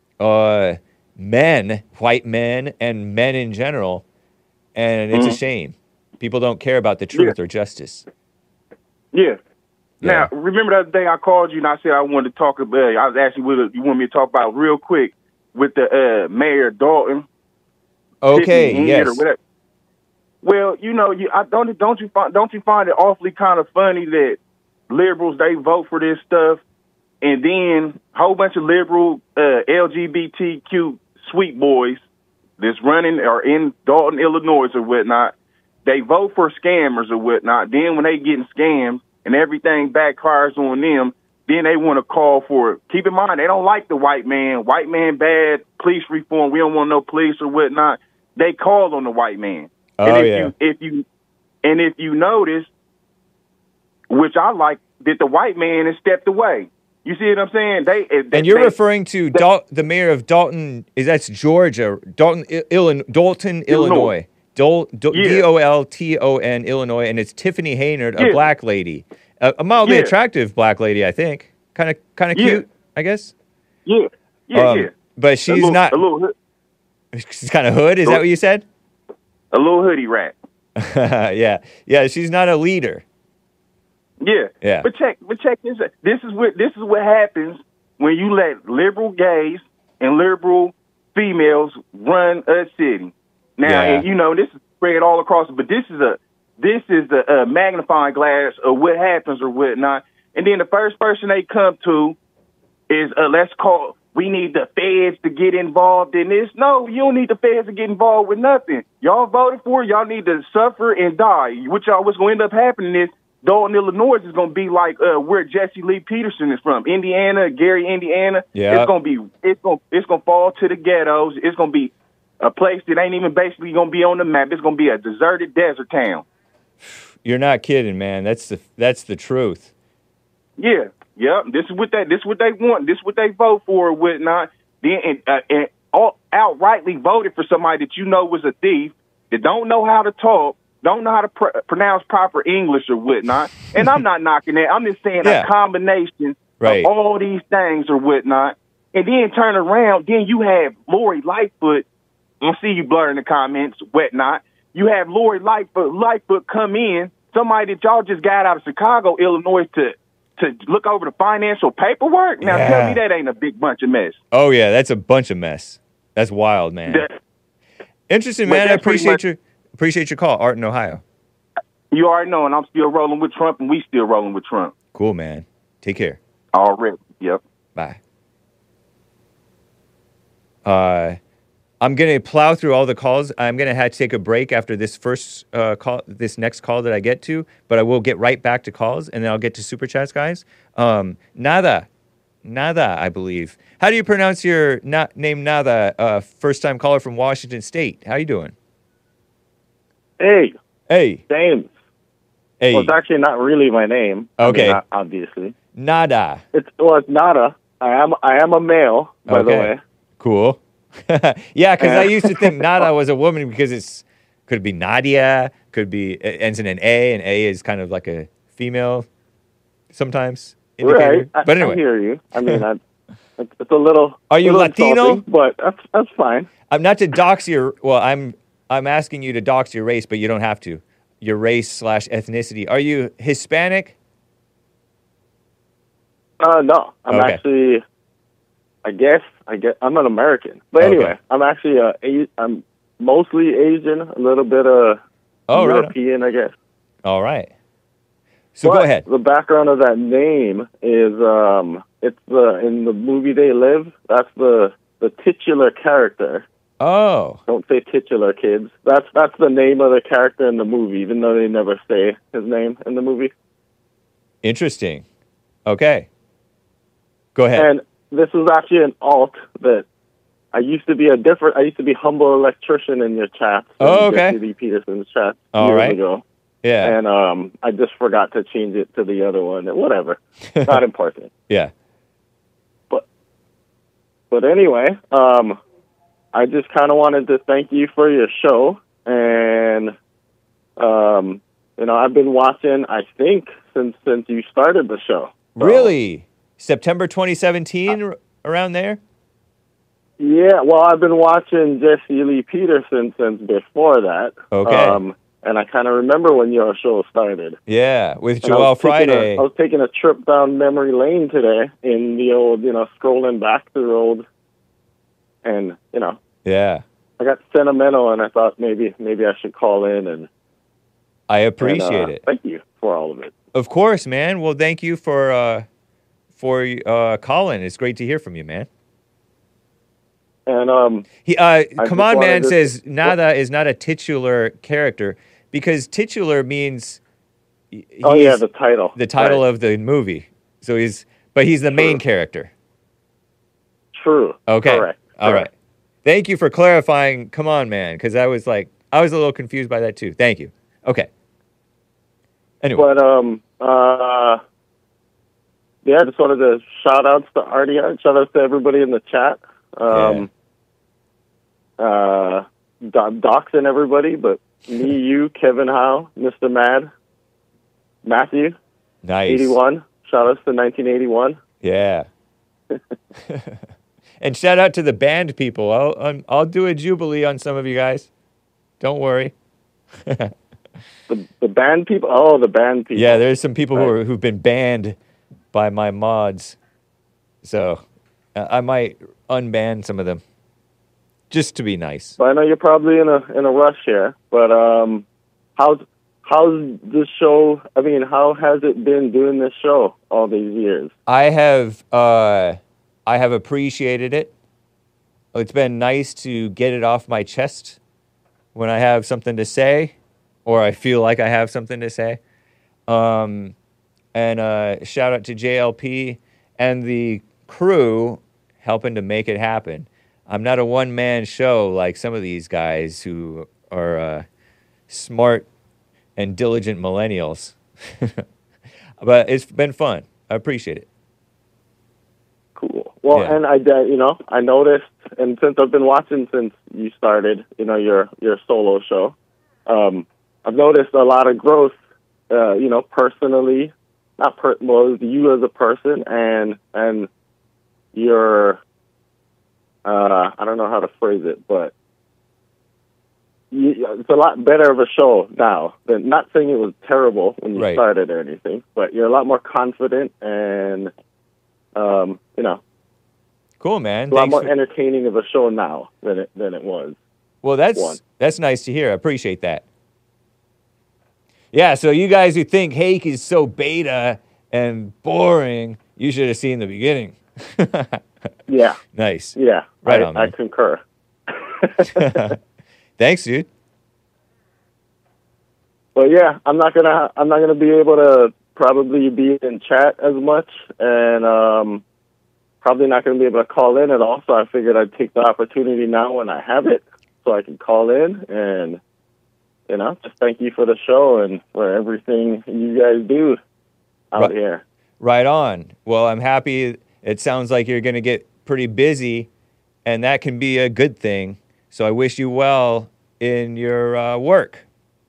men, white men, and men in general, and it's a shame. People don't care about the truth or justice. Yeah. Now, remember the other day I called you and I said I wanted to talk about, I was asking what you want me to talk about real quick with the Mayor Dalton. Okay, yes. Or whatever. Well, don't you find it awfully kind of funny that liberals, they vote for this stuff, and then a whole bunch of liberal LGBTQ sweet boys that's running or in Dalton, Illinois or whatnot, they vote for scammers or whatnot. Then when they getting scammed, and everything backfires on them, then they want to call for, keep in mind, they don't like the white man bad, police reform, we don't want no police or whatnot. They call on the white man. If you notice, which I like, that the white man has stepped away. You see what I'm saying? And you're referring to the mayor of Dalton, that's Georgia, Dalton, Illinois. Dolton, Illinois, and it's Tiffany Haynard, a black lady, a mildly attractive black lady, I think, kind of cute, I guess. Yeah. But she's not. She's kind of hood. Is that what you said? A little hoodie rat. yeah. She's not a leader. Yeah. But check this. This is what happens when you let liberal gays and liberal females run a city. Now, and this is spread all across, but this is this is the magnifying glass of what happens or whatnot. And then the first person they come to is, we need the feds to get involved in this. No, you don't need the feds to get involved with nothing. Y'all voted for it. Y'all need to suffer and die. What's going to end up happening is Dalton, Illinois is going to be like where Jesse Lee Peterson is from, Indiana, Gary, Indiana. Yeah. It's going to fall to the ghettos. It's going to be a place that ain't even basically going to be on the map. It's going to be a deserted desert town. You're not kidding, man. That's the truth. Yeah. Yep. This is what they want. This is what they vote for or whatnot. Then and all outrightly voted for somebody that you know was a thief, that don't know how to talk, don't know how to pronounce proper English or whatnot. And I'm not knocking that. I'm just saying a combination of all these things or whatnot. And then turn around, then you have Lori Lightfoot. I see you blurring the comments, whatnot. You have Lori Lightfoot come in, somebody that y'all just got out of Chicago, Illinois, to look over the financial paperwork. Now tell me that ain't a big bunch of mess. Oh yeah, that's a bunch of mess. That's wild, man. Interesting, man. I appreciate your call, Art in Ohio. You already know, and I'm still rolling with Trump, and we still rolling with Trump. Cool, man. Take care. Already. Yep. Bye. I'm going to plow through all the calls. I'm going to have to take a break after this first call, this next call that I get to, but I will get right back to calls, and then I'll get to Super Chats, guys. Nada, I believe. How do you pronounce your name, Nada? First-time caller from Washington State. How you doing? Hey. James. Hey. Well, it's actually not really my name. Okay. I mean, obviously. Nada. It's Nada. I am a male, by the way. Cool. Yeah, because I used to think Nada was a woman because could be Nadia, ends in an A, and A is kind of like a female sometimes. Right. But anyway. I hear you. I mean, it's a little. Are you Latino? But that's fine. I'm not to dox your. Well, I'm asking you to dox your race, but you don't have to. Your race / ethnicity. Are you Hispanic? No, I'm actually. I guess I'm an American, but anyway, I'm actually I'm mostly Asian, a little bit of European, I guess. All right. So go ahead. The background of that name is it's in the movie They Live. That's the titular character. Oh. Don't say titular, kids. That's the name of the character in the movie, even though they never say his name in the movie. Interesting. Okay. Go ahead. And this is actually an alt that I used to be humble electrician in your chat. Oh, okay. Jesse Lee Peterson's chat years ago. Yeah. And I just forgot to change it to the other one. Whatever. Not important. Yeah. But anyway, I just kind of wanted to thank you for your show. And, I've been watching, I think, since you started the show. So, really? September 2017, around there? Yeah, well, I've been watching Jesse Lee Peterson since before that. Okay. And I kind of remember when your show started. Yeah, with Joel Friday. I was taking a trip down memory lane today in the old, scrolling back through old, and, Yeah. I got sentimental, and I thought maybe I should call in and... I appreciate it. Thank you for all of it. Of course, man. Well, thank you for calling. It's great to hear from you, man. And Come On Man says Nada is not a titular character because titular means the title. The title of the movie. So he's the main character. True. Okay. Correct. All right. Thank you for clarifying. Come On Man, because I was a little confused by that too. Thank you. Okay. Anyway. But just wanted to shout outs to Artie, shout outs to everybody in the chat. Doxing everybody, but me, you, Kevin Howe, Mr. Mad, Matthew, nice 81. Shout outs to 1981. Yeah. And shout out to the band people. I'll do a jubilee on some of you guys. Don't worry. The band people. Oh, the band people. Yeah, there's some people who've been banned by my mods, so I might unban some of them, just to be nice. But I know you're probably in a rush here. But how's how's the show? I mean, how has it been doing this show all these years? I have appreciated it. It's been nice to get it off my chest when I have something to say, or I feel like I have something to say. And shout out to JLP and the crew helping to make it happen. I'm not a one-man show like some of these guys who are smart and diligent millennials. But it's been fun. I appreciate it. Cool. Well, yeah. And I noticed, and since I've been watching since you started, your solo show, I've noticed a lot of growth, personally, you as a person and your, I don't know how to phrase it, but it's a lot better of a show now. Than, not saying it was terrible when you started or anything, but you're a lot more confident and, Cool, man. It's a lot more entertaining of a show now than it was. Well, that's nice to hear. I appreciate that. Yeah, so you guys who think Hake is so beta and boring, you should have seen the beginning. Yeah. Nice. Yeah. Right on, man. I concur. Thanks, dude. Well, yeah, I'm not gonna be able to probably be in chat as much, and probably not going to be able to call in at all, so I figured I'd take the opportunity now when I have it so I can call in and, just thank you for the show and for everything you guys do out here. Right on. Well, I'm happy. It sounds like you're going to get pretty busy, and that can be a good thing. So I wish you well in your work.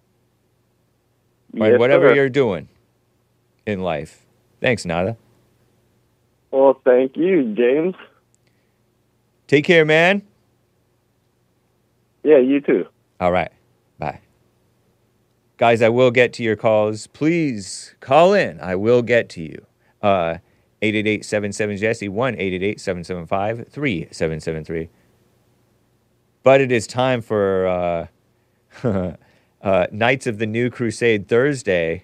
Yes, whatever sir. You're doing in life. Thanks, Nada. Well, thank you, James. Take care, man. Yeah, you too. All right. Bye. Guys, I will get to your calls. Please call in. I will get to you. 888-77-JESSE, 1-888-775-3773. But it is time for Knights of the New Crusade Thursday.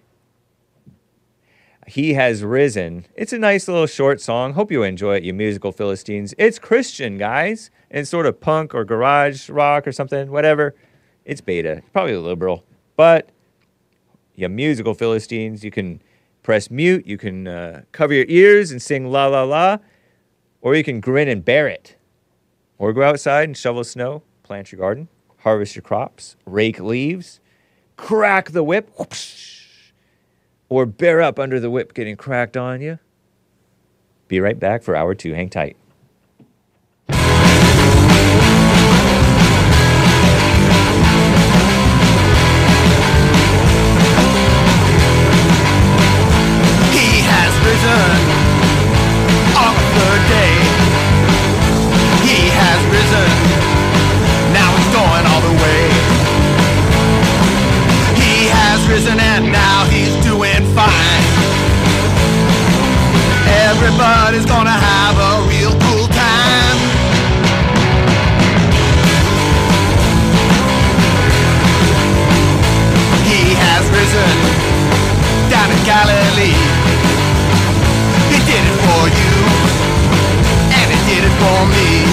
He Has Risen. It's a nice little short song. Hope you enjoy it, you musical Philistines. It's Christian, guys. And sort of punk or garage rock or something, whatever. It's beta. Probably a liberal. But you musical Philistines, you can press mute. You can cover your ears and sing la la la. Or you can grin and bear it. Or go outside and shovel snow, plant your garden, harvest your crops, rake leaves, crack the whip, whoosh, or bear up under the whip getting cracked on you. Be right back for hour 2. Hang tight. He has risen on the third day. He has risen. Now he's going all the way. He has risen and now he's doing fine. Everybody's gonna have a real cool time. He has risen down in Galilee. He did it for you, and he did it for me.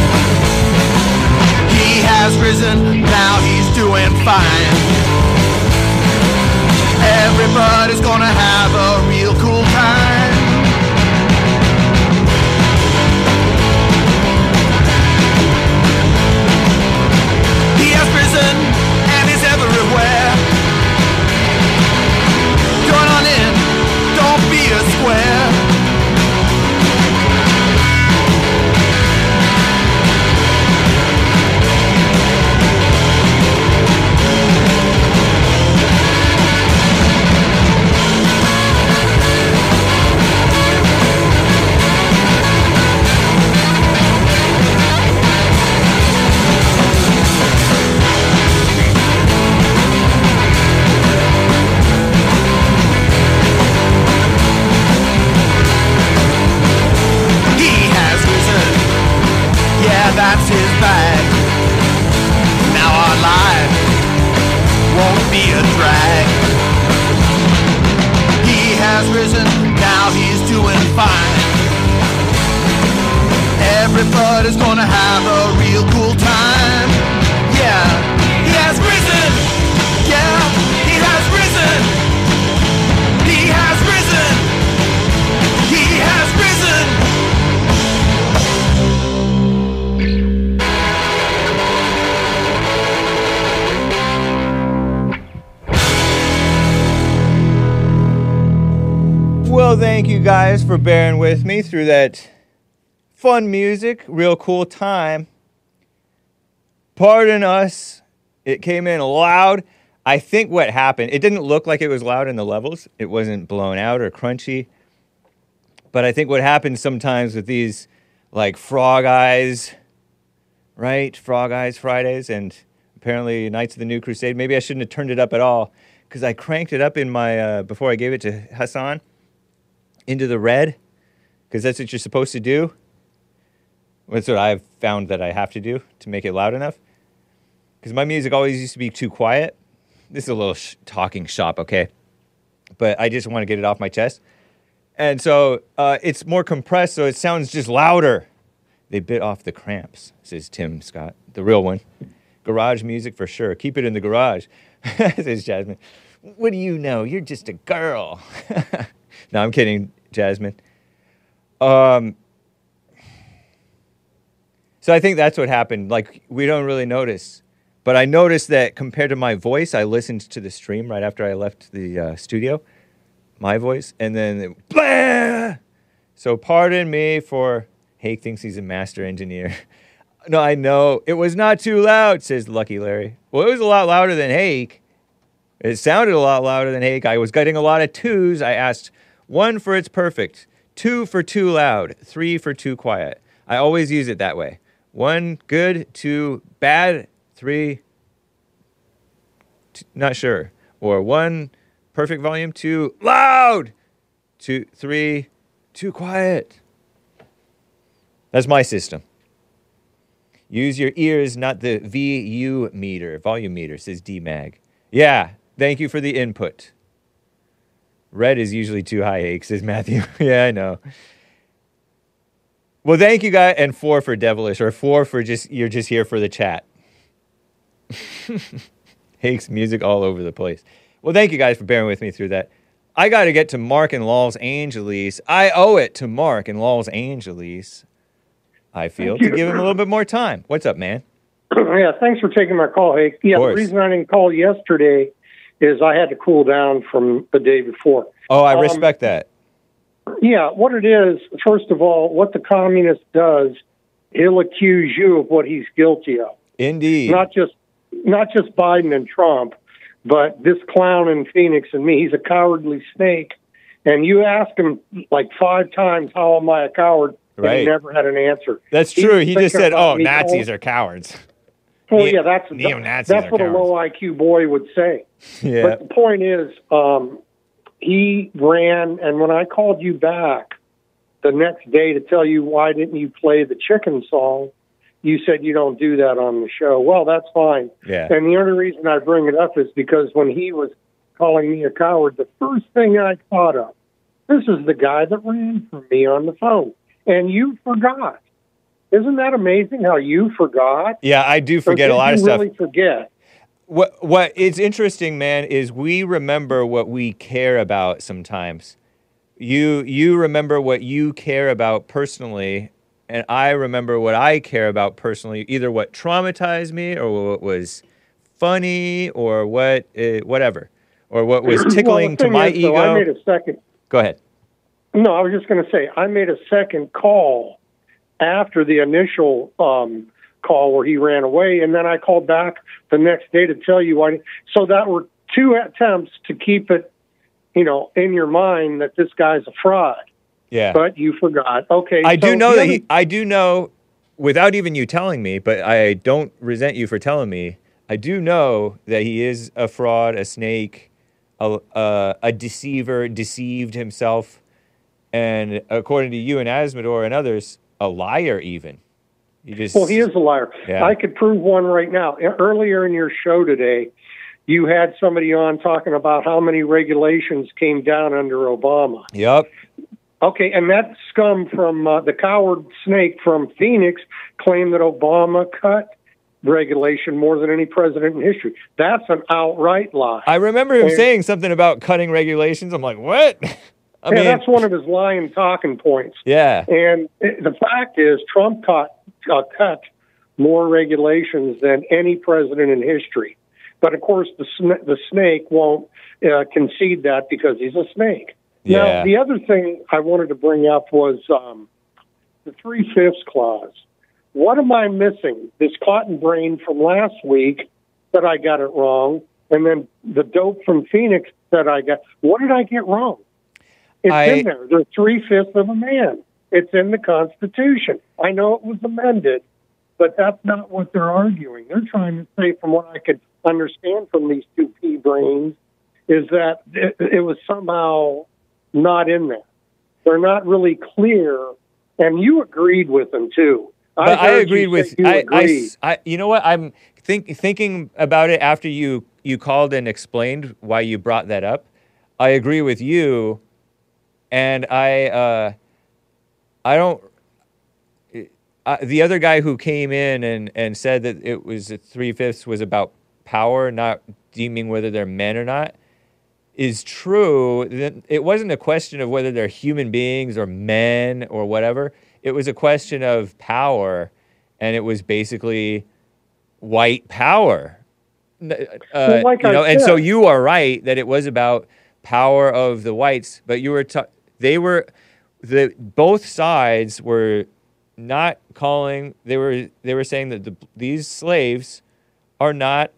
He has risen, now he's doing fine. Everybody's gonna have a real cool time. He has risen and is everywhere. Join on in, don't be a square. That's his bag. Now our life won't be a drag. has risen, now he's doing fine. Everybody's gonna have a real cool time. Yeah, he has risen. Yeah, he has risen. He has risen. He has risen. Well, thank you guys for bearing with me through that fun music, real cool time. Pardon us. It came in loud. I think what happened, it didn't look like it was loud in the levels. It wasn't blown out or crunchy. But I think what happens sometimes with these, like, Frog Eyes, right? Frog Eyes Fridays and apparently Knights of the New Crusade. Maybe I shouldn't have turned it up at all because I cranked it up in my, before I gave it to Hassan, into the red, because that's what you're supposed to do. That's what I've found that I have to do to make it loud enough. Because my music always used to be too quiet. This is a little talking shop, okay? But I just want to get it off my chest. And so it's more compressed, so it sounds just louder. They bit off the cramps, says Tim Scott, the real one. Garage music for sure. Keep it in the garage, says Jasmine. What do you know? You're just a girl. No, I'm kidding, Jasmine. So I think that's what happened. Like, we don't really notice. But I noticed that compared to my voice, I listened to the stream right after I left the studio, my voice, and then blah! So pardon me for Hake thinks he's a master engineer. No, I know. It was not too loud, says Lucky Larry. Well, it was a lot louder than Hake. It sounded a lot louder than Hake. I was getting a lot of twos. I asked 1 for it's perfect, 2 for too loud, 3 for too quiet. I always use it that way. 1 good, 2 bad, 3 not sure. Or 1 perfect volume, 2 loud, 2, 3 too quiet. That's my system. Use your ears, not the VU meter, volume meter, says D-Mag. Yeah, thank you for the input. Red is usually too high, Hake, says Matthew. Yeah, I know. Well, thank you, guys. And 4 for devilish, or 4 for just, you're just here for the chat. Hake's music all over the place. Well, thank you guys for bearing with me through that. I got to get to Mark in Los Angeles. I owe it to Mark in Los Angeles, I feel, to give him a little bit more time. What's up, man? Yeah, thanks for taking my call, Hake. Yeah, the reason I didn't call yesterday is I had to cool down from the day before. Oh, I respect that. Yeah, what it is, first of all, what the communist does, he'll accuse you of what he's guilty of. Indeed. Not just Biden and Trump, but this clown in Phoenix and me. He's a cowardly snake. And you ask him like 5 times, how am I a coward? Right. And he never had an answer. That's true. He just said, oh, Nazis are cowards. Well, yeah, that's Neo-Nazis that's what a low IQ boy would say. Yeah. But the point is, he ran, and when I called you back the next day to tell you why didn't you play the chicken song, you said you don't do that on the show. Well, that's fine. Yeah. And the only reason I bring it up is because when he was calling me a coward, the first thing I thought of, this is the guy that ran from me on the phone. And you forgot. Isn't that amazing how you forgot? Yeah, I do forget a lot of stuff. You really forget. What it's interesting, man, is we remember what we care about sometimes. You remember what you care about personally, and I remember what I care about personally, either what traumatized me or what was funny or whatever, or what was tickling to my ego. I made a second. Go ahead. No, I was just going to say, I made a second call after the initial call where he ran away, and then I called back the next day to tell you why. So that were 2 attempts to keep it, in your mind that this guy's a fraud. Yeah. But you forgot. Okay. I do know, without even you telling me, but I don't resent you for telling me, I do know that he is a fraud, a snake, a deceiver, deceived himself, and according to you and Asmodor and others, a liar even. Well, he is a liar. Yeah. I could prove one right now. Earlier in your show today, you had somebody on talking about how many regulations came down under Obama. Yep. Okay, and that scum from the coward snake from Phoenix claimed that Obama cut regulation more than any president in history. That's an outright lie. I remember him saying something about cutting regulations. I'm like, what? I mean, that's one of his lying talking points. Yeah. And the fact is, Trump cut more regulations than any president in history. But of course, the snake won't concede that because he's a snake. Yeah. Now, the other thing I wanted to bring up was the 3/5 clause. What am I missing? This cotton brain from last week that I got it wrong, and then the dope from Phoenix that I got. What did I get wrong? It's in there. They're 3/5 of a man. It's in the Constitution. I know it was amended, but that's not what they're arguing. They're trying to say, from what I could understand from these two pea brains, is that it was somehow not in there. They're not really clear, and you agreed with them too. But I agreed with. I you know what? I'm thinking about it after you called and explained why you brought that up. I agree with you, and I don't. The other guy who came in and said that it was 3/5 was about power, not deeming whether they're men or not, is true. It wasn't a question of whether they're human beings or men or whatever. It was a question of power, and it was basically white power. And so you are right that it was about power of the whites, but you were both sides were not calling. They were saying that these slaves are not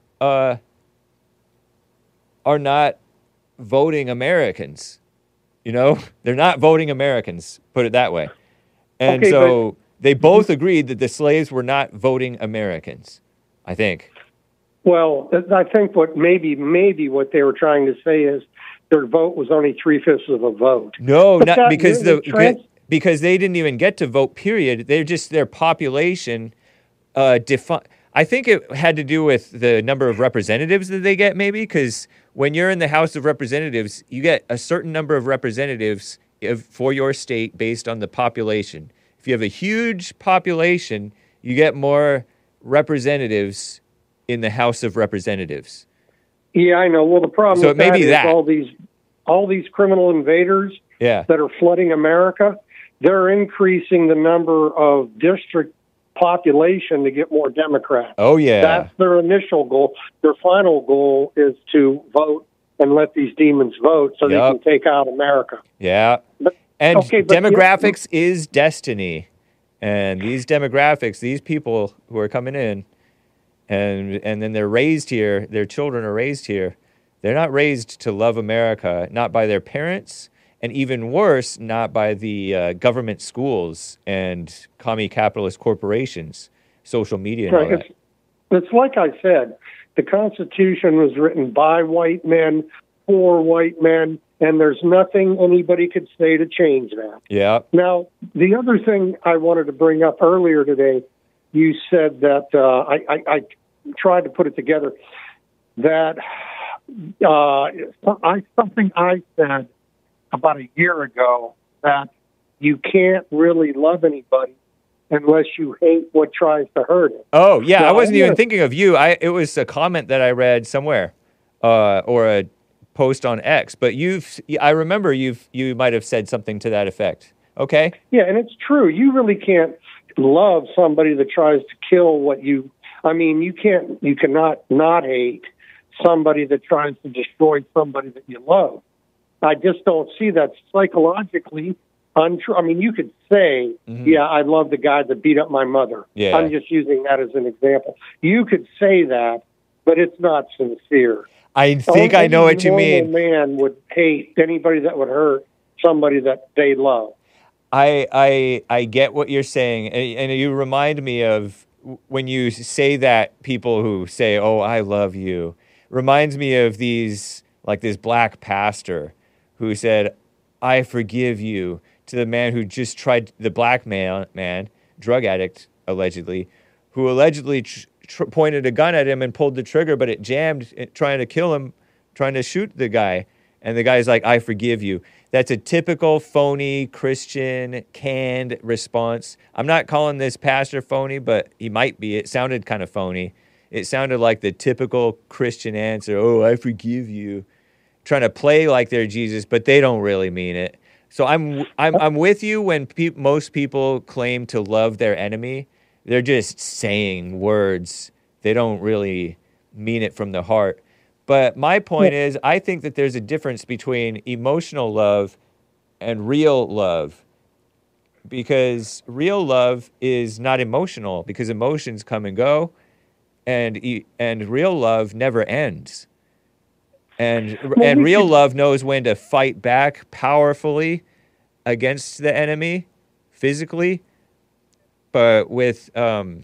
voting Americans. They're not voting Americans. Put it that way. And so they both agreed that the slaves were not voting Americans, I think. Well, I think what maybe what they were trying to say is their vote was only 3/5 of a vote. No, not because because they didn't even get to vote. Period. They're just their population. I think it had to do with the number of representatives that they get, maybe, because when you're in the House of Representatives, you get a certain number of representatives for your state based on the population. If you have a huge population, you get more representatives in the House of Representatives. Yeah, I know. Well, the problem with that is all these criminal invaders that are flooding America, they're increasing the number of district population to get more Democrats. Oh, yeah. That's their initial goal. Their final goal is to vote and let these demons vote so they can take out America. Yeah. Demographics is destiny. And these demographics, these people who are coming in, and then they're raised here, their children are raised here, they're not raised to love America, not by their parents, and even worse, not by the government schools and commie capitalist corporations, social media and all that. It's like I said, the Constitution was written by white men, for white men, and there's nothing anybody could say to change that. Yeah. Now, the other thing I wanted to bring up earlier today, you said that, I tried to put it together, that something I said about a year ago, that you can't really love anybody unless you hate what tries to hurt it. Oh, yeah, I wasn't even thinking of you. It was a comment that I read somewhere, or a post on X. But I remember you might have said something to that effect. Okay. Yeah, and it's true. You really can't love somebody that tries to kill what you. I mean, you cannot not hate somebody that tries to destroy somebody that you love. I just don't see that psychologically untrue. I mean, you could say, yeah, I love the guy that beat up my mother. Yeah. I'm just using that as an example. You could say that, but it's not sincere. I think I know what you mean. A man would hate anybody that would hurt somebody that they love. I get what you're saying, and you remind me of when you say that, people who say, "Oh, I love you," reminds me of this black pastor who said, "I forgive you," to the man who just tried, the black man, drug addict, allegedly, who allegedly pointed a gun at him and pulled the trigger, but it jammed, trying to kill him, trying to shoot the guy. And the guy's like, I forgive you. That's a typical phony Christian canned response. I'm not calling this pastor phony, but he might be. It sounded kind of phony. It sounded like the typical Christian answer. Oh, I forgive you. Trying to play like they're Jesus, but they don't really mean it. So I'm with you when most people claim to love their enemy. They're just saying words. They don't really mean it from the heart. But my point is, I think that there's a difference between emotional love and real love, because real love is not emotional, because emotions come and go, and real love never ends. And real love knows when to fight back powerfully against the enemy, physically, but without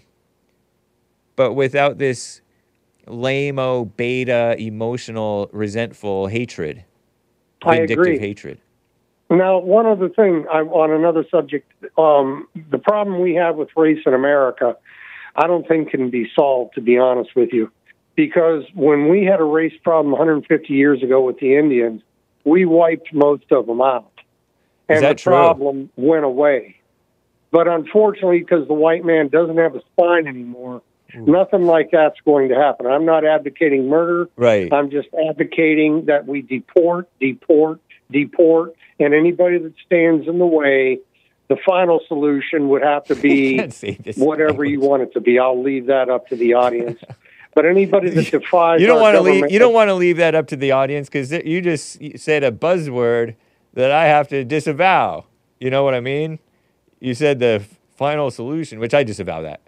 this lame-o, beta, emotional, resentful hatred, vindictive hatred. Now, one other thing on another subject, the problem we have with race in America, I don't think can be solved, to be honest with you, because when we had a race problem 150 years ago with the Indians, we wiped most of them out, and the problem went away. But unfortunately, because the white man doesn't have a spine anymore, nothing like that's going to happen. I'm not advocating murder. Right. I'm just advocating that we deport, and anybody that stands in the way, the final solution would have to be whatever you want it to be. I'll leave that up to the audience. But anybody that defies you don't want to leave that up to the audience, because you just said a buzzword that I have to disavow. You know what I mean? You said the final solution, which I disavow that.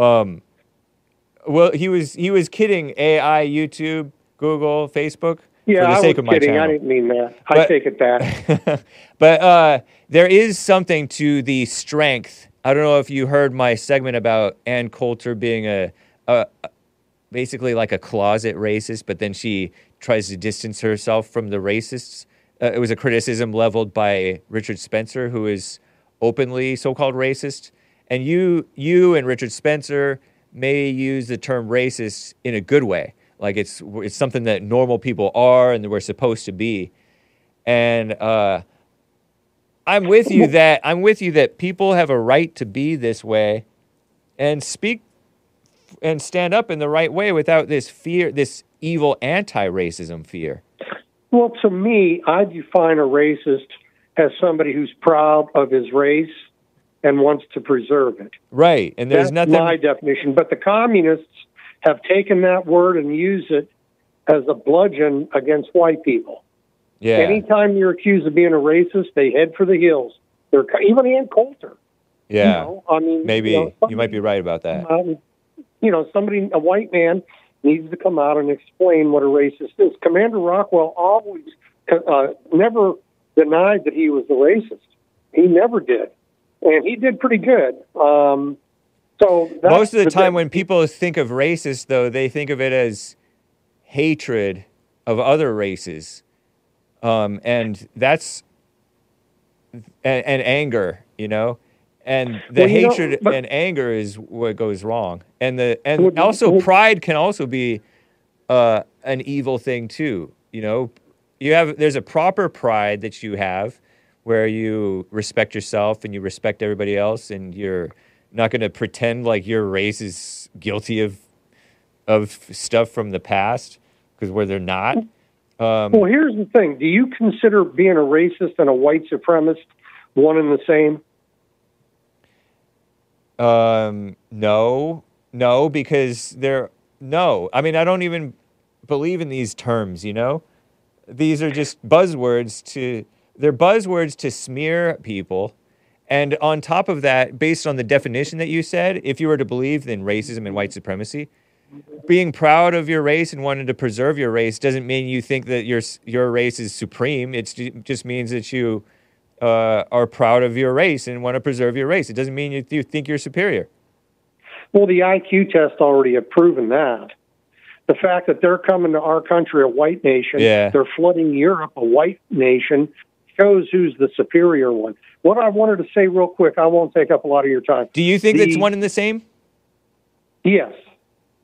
Well, he was kidding. AI, YouTube, Google, Facebook. Yeah, for the sake I was of my kidding. channel. I didn't mean that. I take it back. But there is something to the strength. I don't know if you heard my segment about Ann Coulter being a basically like a closet racist, but then she tries to distance herself from the racists. It was a criticism leveled by Richard Spencer, who is openly so-called racist. And you and Richard Spencer may use the term racist in a good way. Like it's something that normal people are and that we're supposed to be. And I'm with you that people have a right to be this way and speak and stand up in the right way without this fear, this evil anti-racism fear. Well, to me, I define a racist as somebody who's proud of his race and wants to preserve it. Right, and there's That's nothing. my definition. But the communists have taken that word and used it as a bludgeon against white people. Yeah. Anytime you're accused of being a racist, they head for the hills. Even Ann Coulter. Yeah. You know, I mean, maybe you might be right about that. A white man needs to come out and explain what a racist is. Commander Rockwell always never denied that he was a racist. He never did. And he did pretty good. So most of the time when people think of racist, though, they think of it as hatred of other races. And that's and anger, you know? And the hatred and anger is what goes wrong. And also pride can also be an evil thing too. You know, there's a proper pride that you have where you respect yourself and you respect everybody else, and you're not going to pretend like your race is guilty of stuff from the past, because where they're not. Well, here's the thing. Do you consider being a racist and a white supremacist one and the same? No, because no. I mean, I don't even believe in these terms, you know? These are just buzzwords to smear people. And on top of that, based on the definition that you said, if you were to believe in racism and white supremacy, being proud of your race and wanting to preserve your race doesn't mean you think that your race is supreme. It just means that you are proud of your race and want to preserve your race. It doesn't mean you think you're superior. Well, the IQ test already have proven that. The fact that they're coming to our country, a white nation, they're flooding Europe, a white nation, shows who's the superior one. What I wanted to say real quick, I won't take up a lot of your time. Do you think it's one and the same? Yes.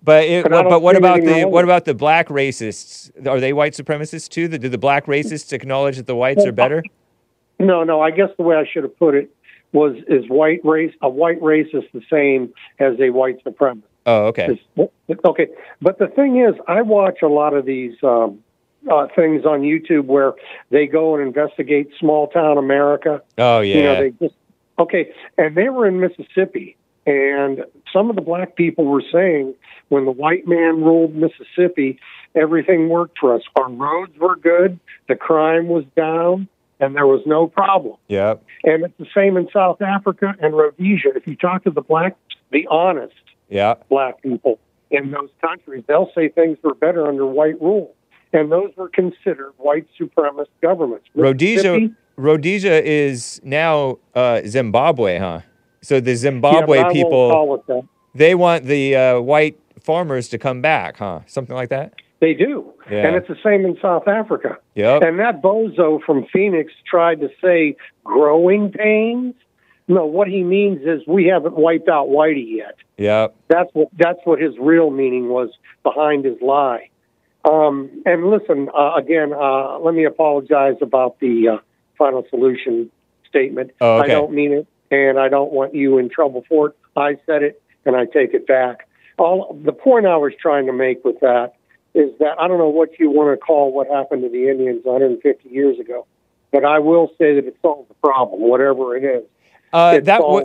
But what about the black racists? Are they white supremacists too? Do the black racists acknowledge that the whites are better? No. I guess the way I should have put it is a white racist the same as a white supremacist? Oh, okay. Okay, but the thing is, I watch a lot of these things on YouTube where they go and investigate small town America. Oh, yeah. And they were in Mississippi, and some of the black people were saying when the white man ruled Mississippi, everything worked for us. Our roads were good, the crime was down, and there was no problem. Yeah. And it's the same in South Africa and Rhodesia. If you talk to the honest black people in those countries, they'll say things were better under white rule. And those were considered white supremacist governments. Rhodesia is now Zimbabwe, huh? So the Zimbabwe people, they want the white farmers to come back, huh? Something like that? They do. Yeah. And it's the same in South Africa. Yep. And that bozo from Phoenix tried to say growing pains. No, what he means is we haven't wiped out Whitey yet. Yeah. That's what his real meaning was behind his lie. And listen, again, let me apologize about the final solution statement. Oh, okay. I don't mean it, and I don't want you in trouble for it. I said it, and I take it back. The point I was trying to make with that is that I don't know what you want to call what happened to the Indians 150 years ago, but I will say that it solved the problem, whatever it is. I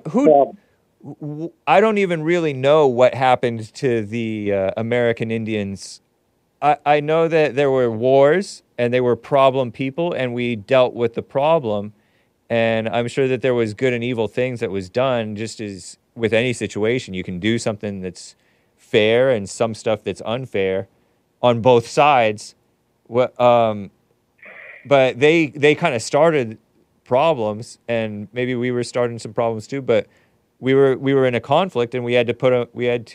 don't even really know what happened to the American Indians. I know that there were wars and they were problem people, and we dealt with the problem. And I'm sure that there was good and evil things that was done. Just as with any situation, you can do something that's fair and some stuff that's unfair on both sides. But they kind of started problems, and maybe we were starting some problems too. But we were in a conflict, and we had to put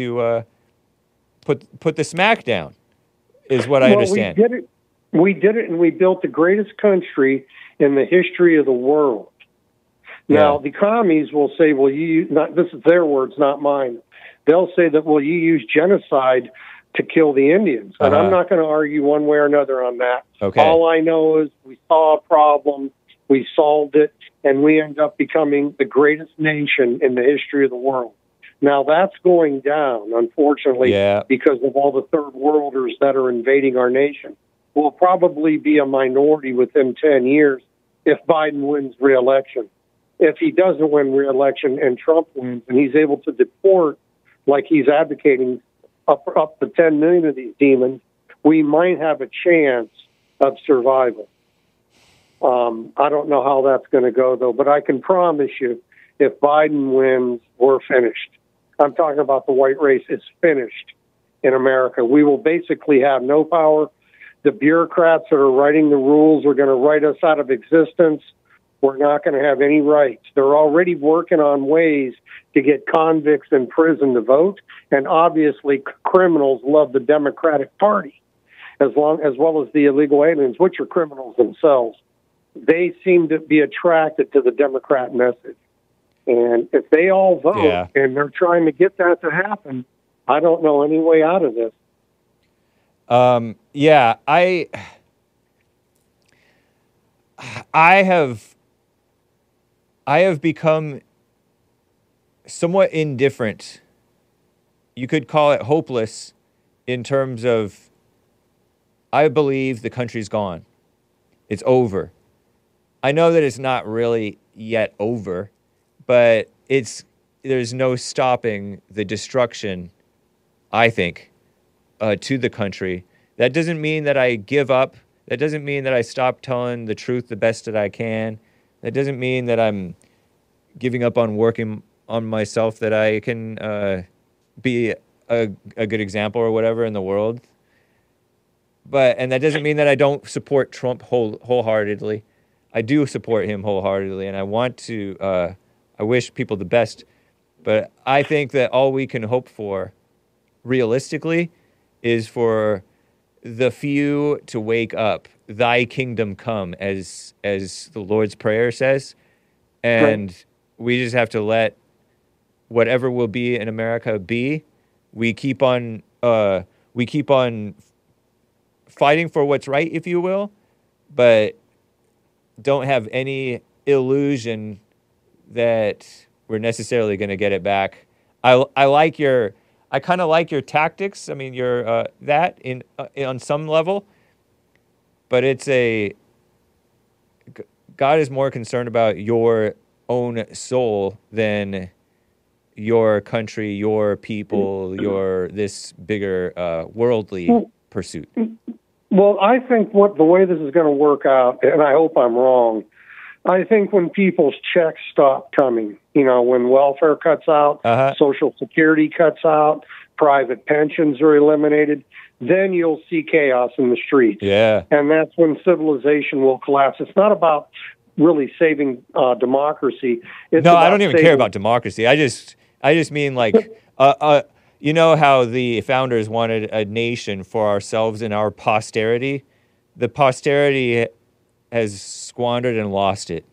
the smack down. Is what I understand. We did it, and we built the greatest country in the history of the world. Now, the commies will say, well, this is their words, not mine. They'll say that, well, you used genocide to kill the Indians. And I'm not going to argue one way or another on that. Okay. All I know is we saw a problem, we solved it, and we end up becoming the greatest nation in the history of the world. Now, that's going down, unfortunately, because of all the third worlders that are invading our nation. We'll probably be a minority within 10 years if Biden wins re-election. If he doesn't win re-election and Trump wins and he's able to deport, like he's advocating, up to 10 million of these demons, we might have a chance of survival. I don't know how that's going to go, though, but I can promise you, if Biden wins, we're finished. I'm talking about the white race. It's finished in America. We will basically have no power. The bureaucrats that are writing the rules are going to write us out of existence. We're not going to have any rights. They're already working on ways to get convicts in prison to vote, and obviously criminals love the Democratic Party, as well as the illegal aliens, which are criminals themselves. They seem to be attracted to the Democrat message. And if they all vote and they're trying to get that to happen, I don't know any way out of this. I have become somewhat indifferent. You could call it hopeless in terms of I believe the country's gone. It's over. I know that it's not really yet over, but there's no stopping the destruction, I think, to the country. That doesn't mean that I give up. That doesn't mean that I stop telling the truth the best that I can. That doesn't mean that I'm giving up on working on myself, that I can be a good example or whatever in the world. And that doesn't mean that I don't support Trump wholeheartedly. I do support him wholeheartedly, and I want to... I wish people the best, but I think that all we can hope for, realistically, is for the few to wake up. Thy kingdom come, as the Lord's Prayer says, and we just have to let whatever will be in America be. We keep on we keep on fighting for what's right, if you will, but don't have any illusion that we're necessarily going to get it back. I kind of like your tactics. I mean, your that on some level, but God is more concerned about your own soul than your country, your people, your this bigger worldly pursuit. Well, I think the way this is going to work out, and I hope I'm wrong, I think when people's checks stop coming, when welfare cuts out, Social Security cuts out, private pensions are eliminated, then you'll see chaos in the streets. Yeah. And that's when civilization will collapse. It's not about really saving democracy. No, I don't even care about democracy. I just mean like, you know how the founders wanted a nation for ourselves and our posterity? The posterity has squandered and lost it.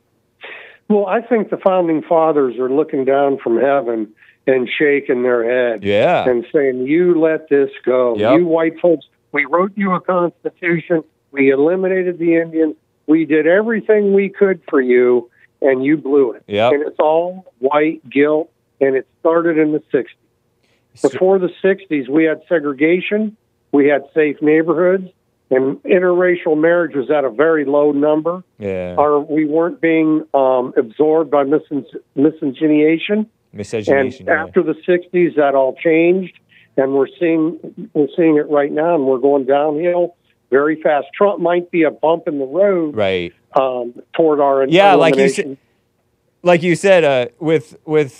Well, I think the founding fathers are looking down from heaven and shaking their head and saying, you let this go. Yep. You white folks, we wrote you a constitution. We eliminated the Indians. We did everything we could for you, and you blew it. Yep. And it's all white guilt, and it started in the 60s. Before the 60s, we had segregation, we had safe neighborhoods, and interracial marriage was at a very low number. Yeah. We weren't being absorbed by miscegenation. Miscegenation. And after the 60s, that all changed, and we're seeing it right now, and we're going downhill very fast. Trump might be a bump in the road, right, toward our elimination. Like you said, with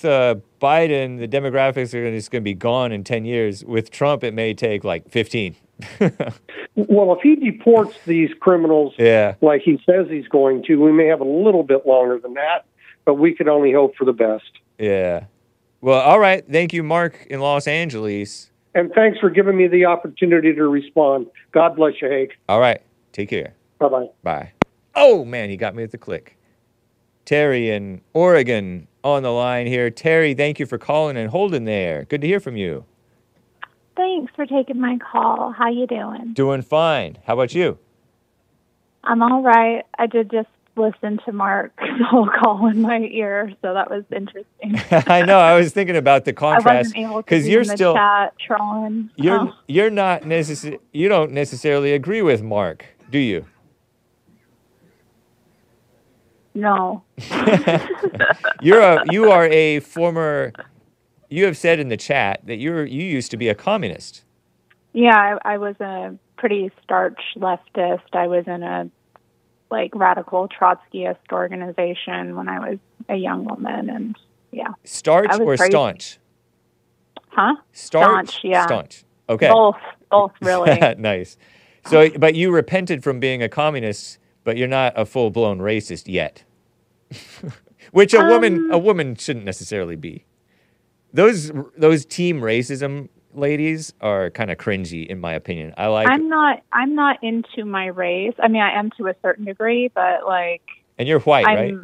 Biden, the demographics are just going to be gone in 10 years. With Trump, it may take like 15. Well, if he deports these criminals like he says he's going to, we may have a little bit longer than that, but we could only hope for the best. Yeah. Well, all right. Thank you, Mark in Los Angeles. And thanks for giving me the opportunity to respond. God bless you, Hake. All right. Take care. Bye-bye. Bye. Oh, man, he got me with the click. Terry in Oregon on the line here. Terry, thank you for calling and holding there. Good to hear from you. Thanks for taking my call. How you doing? Doing fine. How about you? I'm all right. I did just listen to Mark's whole call in my ear, so that was interesting. I know. I was thinking about the contrast. I wasn't able to because be you're in the still chat trolling. You're not you don't necessarily agree with Mark, do you? No. You are a former. You have said in the chat that you used to be a communist. Yeah, I was a pretty starch leftist. I was in a radical Trotskyist organization when I was a young woman, and yeah. Starch or staunch? Huh? Staunch, yeah. Staunch. Okay. Both really. Nice. So, but you repented from being a communist, but you're not a full-blown racist yet. Which a woman shouldn't necessarily be. Those team racism ladies are kind of cringy, in my opinion. I'm not into my race. I mean, I am to a certain degree, but And you're white, right?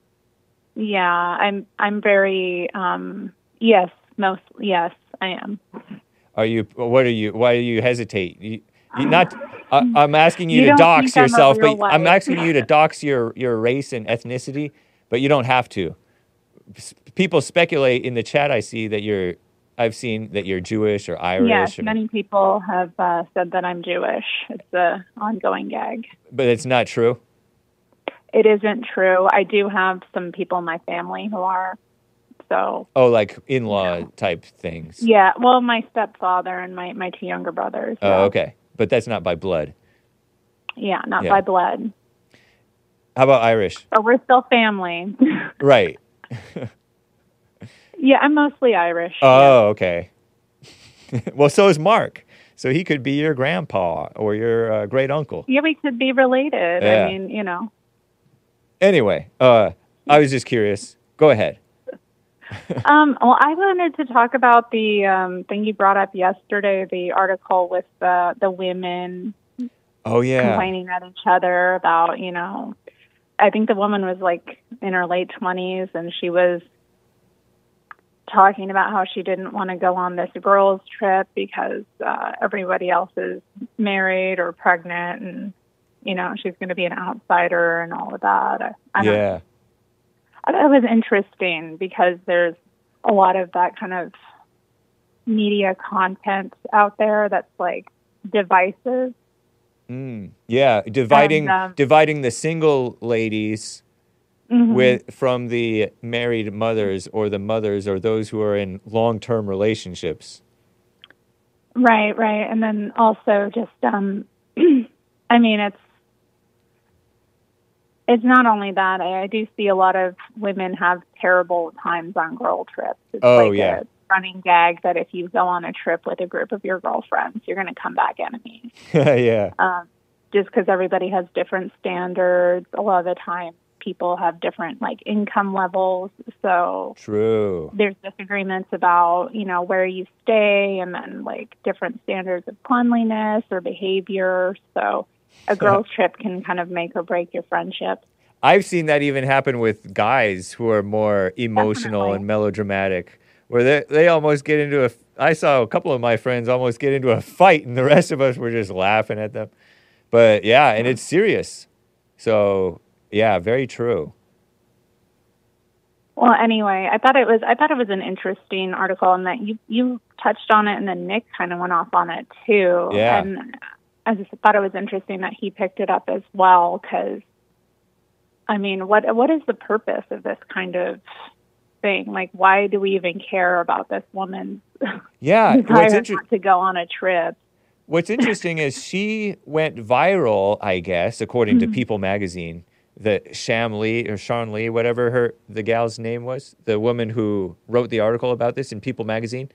Yeah, I'm very yes, I am. Are you? What are you? Why do you hesitate? You not. I'm asking you to dox yourself, but I'm asking you to dox your race and ethnicity, but you don't have to. People speculate in the chat. I've seen that you're Jewish or Irish. Yes, many people have said that I'm Jewish. It's an ongoing gag. But it's not true? It isn't true. I do have some people in my family who are, so... Oh, like in-law type things? Yeah, well, my stepfather and my two younger brothers. Oh, okay. But that's not by blood? Yeah, not by blood. How about Irish? But we're still family. Right. Yeah, I'm mostly Irish. Oh, okay. Well, so is Mark. So he could be your grandpa or your great uncle. Yeah, we could be related. Yeah. I mean, Anyway, I was just curious. Go ahead. Well, I wanted to talk about the thing you brought up yesterday, the article with the women complaining at each other about, I think the woman was in her late 20s, and she was talking about how she didn't want to go on this girls' trip because everybody else is married or pregnant, and she's going to be an outsider and all of that. I don't know. I thought it was interesting because there's a lot of that kind of media content out there that's like divisive. Yeah, dividing the single ladies from the married mothers, or the mothers, or those who are in long-term relationships. Right. And then also just, I mean, it's not only that. I do see a lot of women have terrible times on girl trips. It's a running gag that if you go on a trip with a group of your girlfriends, you're going to come back enemies. Just because everybody has different standards. A lot of the time, people have different income levels. So true. There's disagreements about where you stay, and then different standards of cleanliness or behavior. So a girls' trip can kind of make or break your friendship. I've seen that even happen with guys who are more emotional and melodramatic, where they almost get into I saw a couple of my friends almost get into a fight, and the rest of us were just laughing at them. But yeah, and it's serious. So yeah, very true. Well, anyway, I thought it was an interesting article, and that you touched on it, and then Nick kind of went off on it too. Yeah. And I just thought it was interesting that he picked it up as well, because, I mean, what is the purpose of this kind of thing? Why do we even care about this woman's desire not to go on a trip? What's interesting is she went viral, I guess, according to People magazine. The Shawn Lee, whatever the gal's name was, the woman who wrote the article about this in People magazine.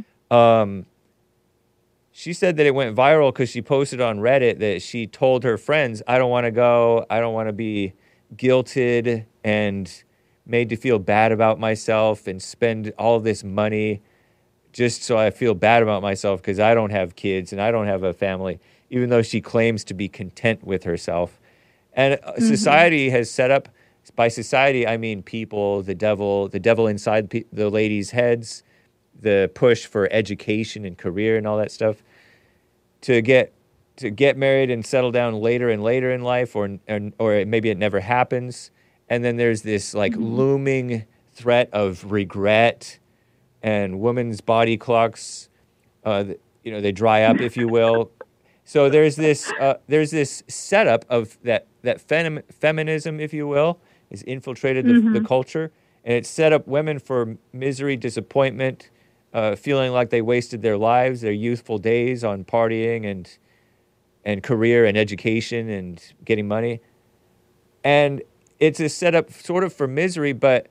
She said that it went viral because she posted on Reddit that she told her friends, I don't want to go, I don't want to be guilted and made to feel bad about myself and spend all this money just so I feel bad about myself because I don't have kids and I don't have a family, even though she claims to be content with herself. And society has set up, by society I mean people, the devil inside the ladies' heads, the push for education and career and all that stuff, to get married and settle down later and later in life, or maybe it never happens. And then there's this looming threat of regret, and women's body clocks, they dry up, if you will. So there's this setup of that feminism, if you will, has infiltrated the culture, and it's set up women for misery, disappointment, feeling like they wasted their lives, their youthful days on partying and career and education and getting money. And it's a setup sort of for misery, but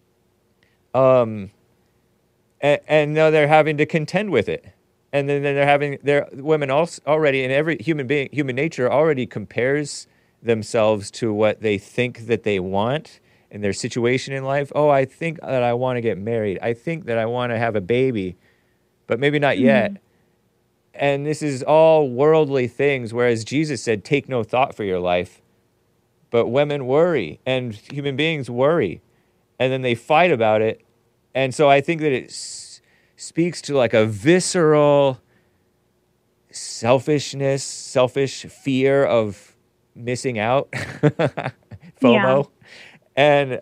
and now they're having to contend with it. And then women also already, and every human nature already compares themselves to what they think that they want in their situation in life. Oh, I think that I want to get married. I think that I want to have a baby, but maybe not yet. And this is all worldly things, whereas Jesus said, take no thought for your life. But women worry, and human beings worry, and then they fight about it. And so I think that it speaks to a visceral selfish fear of missing out, FOMO. And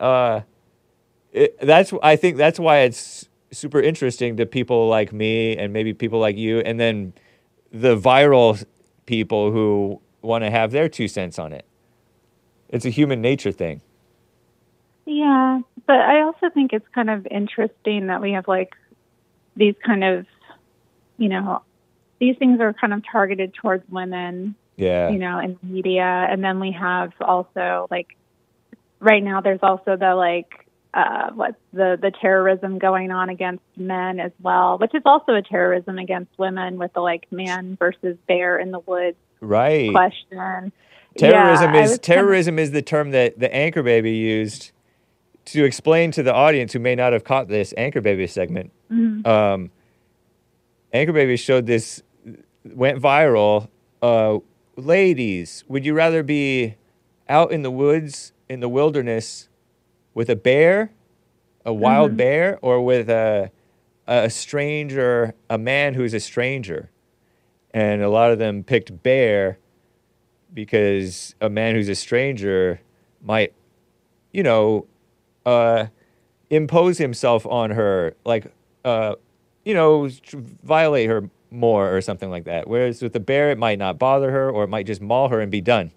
I think that's why it's super interesting to people like me and maybe people like you, and then the viral people who want to have their 2 cents on it. It's a human nature thing. Yeah, but I also think it's kind of interesting that we have these kind of, these things are kind of targeted towards women. Yeah. In media. And then we have also right now there's also the the terrorism going on against men as well, which is also a terrorism against women with the man versus bear in the woods question. Terrorism is the term that the Anchor Baby used to explain to the audience who may not have caught this Anchor Baby segment. Anchor Baby showed this, went viral. Ladies, would you rather be out in the woods, in the wilderness, with a bear, a wild bear or with a stranger, a man who's a stranger. And a lot of them picked bear because a man who's a stranger might, you know, impose himself on her, like, you know, violate her more or something like that. Whereas with the bear, it might not bother her, or it might just maul her and be done.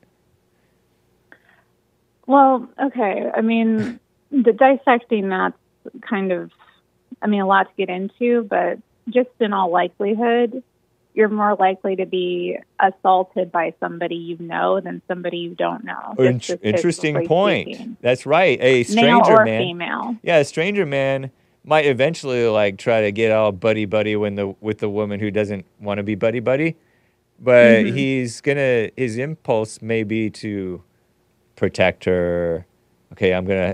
Well, okay. I mean, the dissecting, that's kind of, I mean, a lot to get into, but just in all likelihood, you're more likely to be assaulted by somebody you know than somebody you don't know. Interesting point. Speaking. That's right. A stranger male or man, female. Yeah, a stranger man might eventually like try to get all buddy with the woman who doesn't want to be buddy, but his impulse may be to protect her. Okay, I'm gonna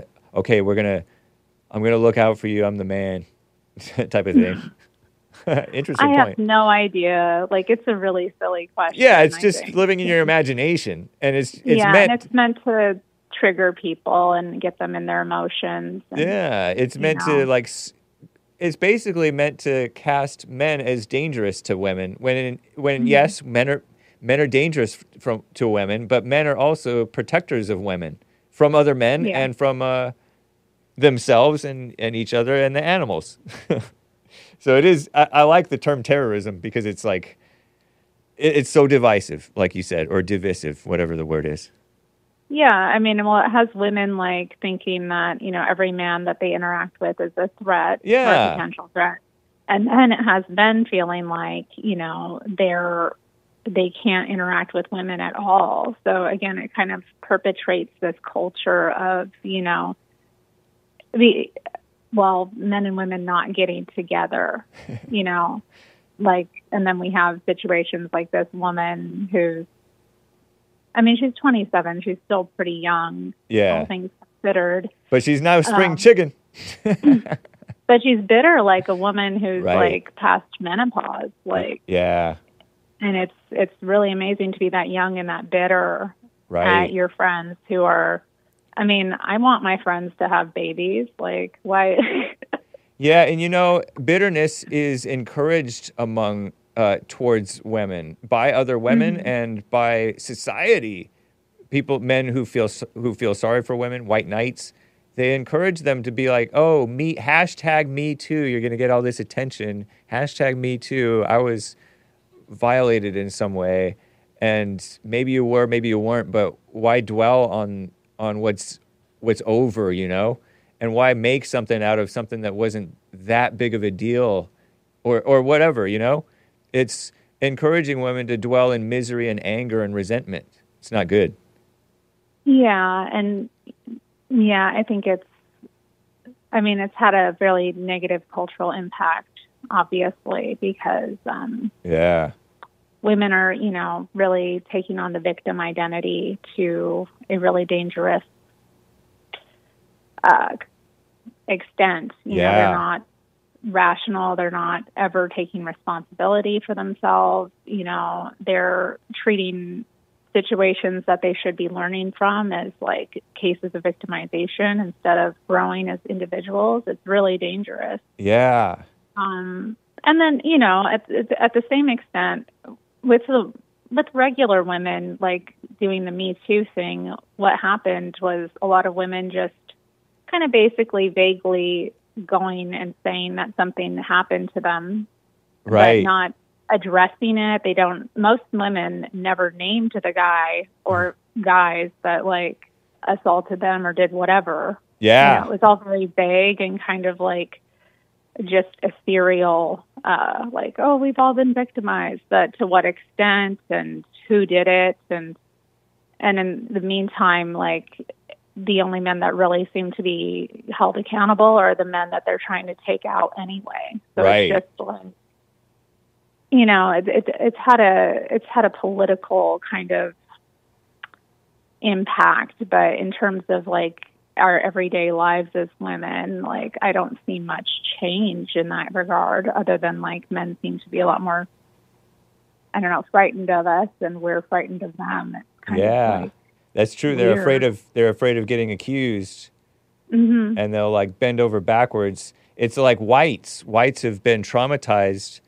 look out for you. I'm the man, type of thing. Interesting point. I have no idea. Like, it's a really silly question. Yeah, it's just living in your imagination, and it's meant to trigger people and get them in their emotions. And, it's meant to like. It's basically meant to cast men as dangerous to women. When yes, men are dangerous to women, but men are also protectors of women from other men and from themselves and each other and the animals. So it is. I like the term terrorism because it's like it's so divisive, like you said, or divisive, whatever the word is. Yeah, I mean, well, it has women like thinking that, you know, every man that they interact with is a threat or a potential threat. And then it has men feeling like, you know, they can't interact with women at all. So again, it kind of perpetrates this culture of, you know, men and women not getting together, you know, like, and then we have situations like this woman who's, I mean, she's 27. She's still pretty young. Yeah. All things considered. But she's now spring chicken. But she's bitter like a woman who's like past menopause. Like, yeah. And it's really amazing to be that young and that bitter at your friends who are, I mean, I want my friends to have babies. Like, why? Yeah. And, you know, bitterness is encouraged towards women by other women and by society. Men who feel sorry for women, white knights, they encourage them to be like, oh, hashtag me too. You're going to get all this attention. Hashtag me too. I was violated in some way, and maybe you were, maybe you weren't. But why dwell on what's over, you know? And why make something out of something that wasn't that big of a deal, or whatever, you know? It's encouraging women to dwell in misery and anger and resentment. It's not good. Yeah, and I think it's had a really negative cultural impact, obviously, because women are, you know, really taking on the victim identity to a really dangerous extent. You know, they're not rational. They're not ever taking responsibility for themselves. You know, they're treating situations that they should be learning from as like cases of victimization instead of growing as individuals. It's really dangerous. Yeah. And then, you know, at the same extent, with regular women, like doing the Me Too thing, what happened was a lot of women just kind of basically vaguely going and saying that something happened to them, but not addressing it. Most women never named the guy or guys that like assaulted them or did whatever. Yeah. You know, it was all very vague and kind of like just ethereal, like, oh, we've all been victimized, but to what extent and who did it. And in the meantime, like, the only men that really seem to be held accountable are the men that they're trying to take out anyway. So it's just like, you know, it's had a political kind of impact, but in terms of like our everyday lives as women, like I don't see much change in that regard, other than like men seem to be a lot more, I don't know, frightened of us and we're frightened of them. It's kind of like, that's true. They're afraid of getting accused, and they'll like bend over backwards. It's like whites. Whites have been traumatized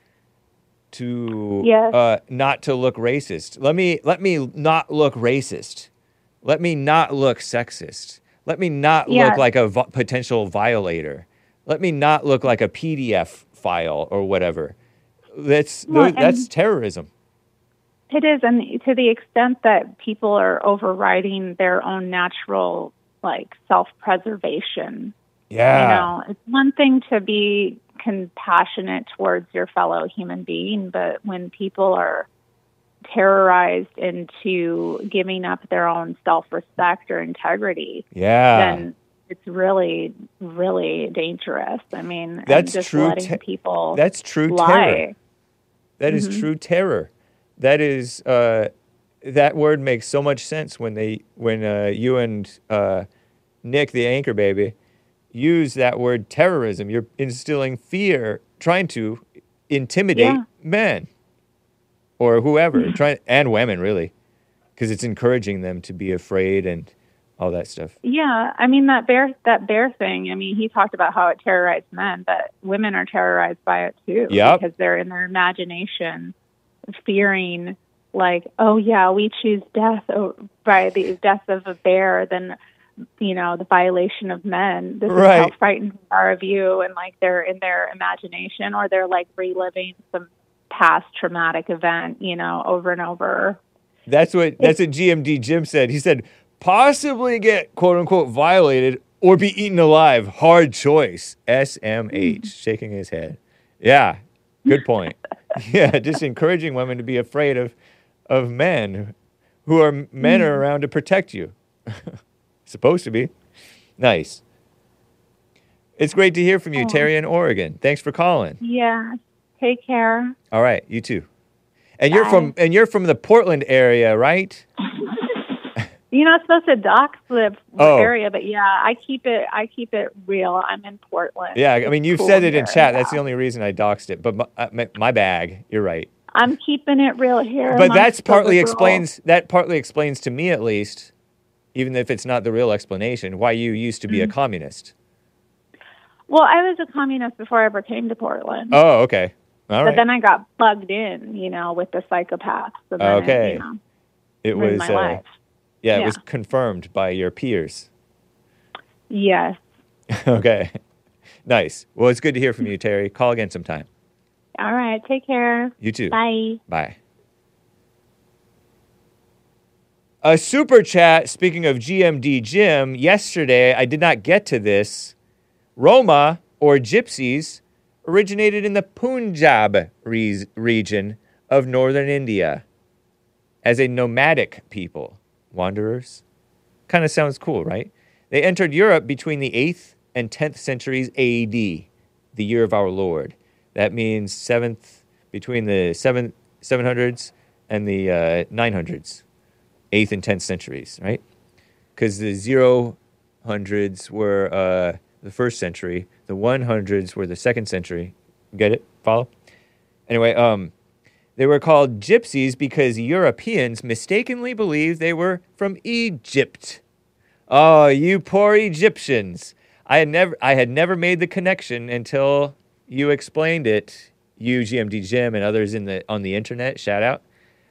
to not to look racist. Let me not look racist. Let me not look sexist. Let me not look like a potential violator. Let me not look like a PDF file or whatever. That's terrorism. It is, and to the extent that people are overriding their own natural, like, self-preservation. Yeah. You know, it's one thing to be compassionate towards your fellow human being, but when people are terrorized into giving up their own self-respect or integrity, then it's really, really dangerous. I mean, that's just true. letting people that's true lie. Terror. That is true terror. That is that word makes so much sense when you and Nick, the anchor baby, use that word terrorism. You're instilling fear, trying to intimidate men or whoever, and women really, because it's encouraging them to be afraid and all that stuff. Yeah, I mean that bear thing. I mean, he talked about how it terrorized men, but women are terrorized by it too, because they're in their imagination, fearing like, oh yeah, we choose death by the death of a bear than, you know, the violation of men. This is how frightened they are of you, and like they're in their imagination, or they're like reliving some past traumatic event, you know, over and over. That's what GMD Jim said. He said, possibly get quote unquote violated or be eaten alive. Hard choice. SMH. Shaking his head. Yeah. Good point. Yeah. Just encouraging women to be afraid of men who are men are around to protect you. Supposed to be. Nice. It's great to hear from you, Terry in Oregon. Thanks for calling. Yeah. Take care. All right. You too. And you're from the Portland area, right? You're not supposed to dox the area, but yeah, I keep it real. I'm in Portland. Yeah, I mean, you've said it in chat. That's the only reason I doxed it. But my bag, you're right. I'm keeping it real here. But that partly explains to me, at least, even if it's not the real explanation, why you used to be a communist. Well, I was a communist before I ever came to Portland. Oh, okay. All right. But then I got plugged in, you know, with the psychopaths. So then it was my life. Yeah, it was confirmed by your peers. Yes. Okay. Nice. Well, it's good to hear from you, Terry. Call again sometime. All right. Take care. You too. Bye. Bye. A super chat, speaking of GMD Jim, yesterday, I did not get to this. Roma, or Gypsies, originated in the Punjab region of northern India as a nomadic people. Wanderers? Kind of sounds cool, right? They entered Europe between the 8th and 10th centuries AD, the year of our Lord. That means between the 700s and the 900s, 8th and 10th centuries, right? Because the 000s were the first century, the 100s were the second century. Get it? Follow? Anyway, they were called gypsies because Europeans mistakenly believed they were from Egypt. Oh, you poor Egyptians. I had never made the connection until you explained it. You, GMD Jim, and others on the internet, shout out.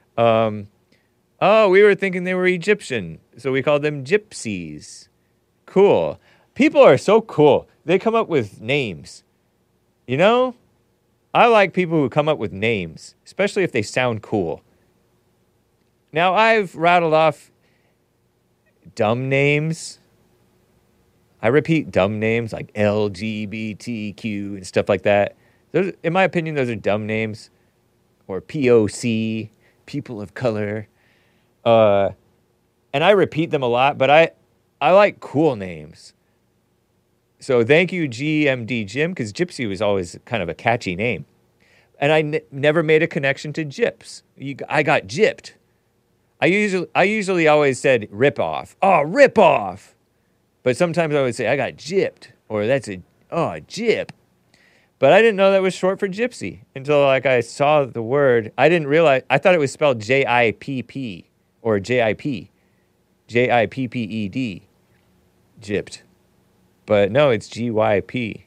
We were thinking they were Egyptian, so we called them gypsies. Cool. People are so cool. They come up with names. You know? I like people who come up with names, especially if they sound cool. Now, I've rattled off dumb names. I repeat dumb names like LGBTQ and stuff like that. Those, in my opinion, those are dumb names. Or POC, people of color. And I repeat them a lot, but I like cool names. So thank you, GMD Jim, because Gypsy was always kind of a catchy name. And I never made a connection to gyps. I got gypped. I usually always said rip off. Oh, rip off. But sometimes I would say I got gypped, or that's a gyp. But I didn't know that was short for gypsy until I saw the word. I didn't realize. I thought it was spelled JIPP or JIP. JIPPED. Gypped. But no, it's GYPPED,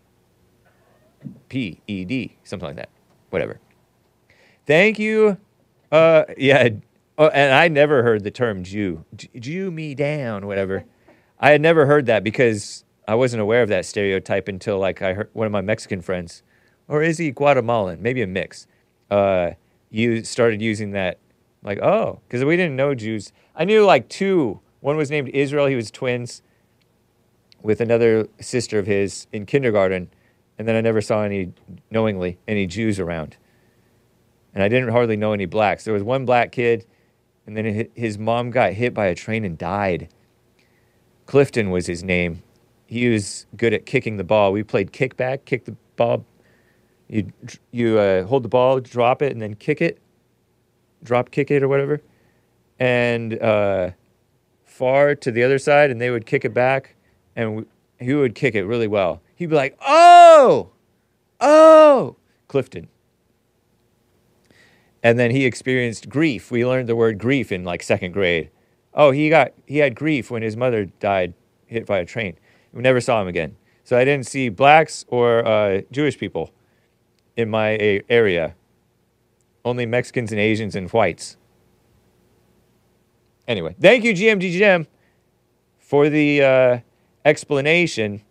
something like that. Whatever. Thank you. Yeah. Oh, and I never heard the term Jew. Jew me down, whatever. I had never heard that because I wasn't aware of that stereotype until like I heard one of my Mexican friends, or is he Guatemalan? Maybe a mix. You started using that, like, oh, because we didn't know Jews. I knew like two. One was named Israel. He was twins with another sister of his in kindergarten, and then I never saw knowingly any Jews around. And I didn't hardly know any blacks. There was one black kid, and then his mom got hit by a train and died. Clifton was his name. He was good at kicking the ball. We played kickback, kick the ball. You hold the ball, drop it, and then kick it. Drop kick it or whatever. And far to the other side, and they would kick it back, and he would kick it really well. He'd be like, oh, Clifton. And then he experienced grief. We learned the word grief in like second grade. Oh, he had grief when his mother died, hit by a train. We never saw him again. So I didn't see blacks or Jewish people in my area. Only Mexicans and Asians and whites. Anyway, thank you, GMDGM, for the explanation.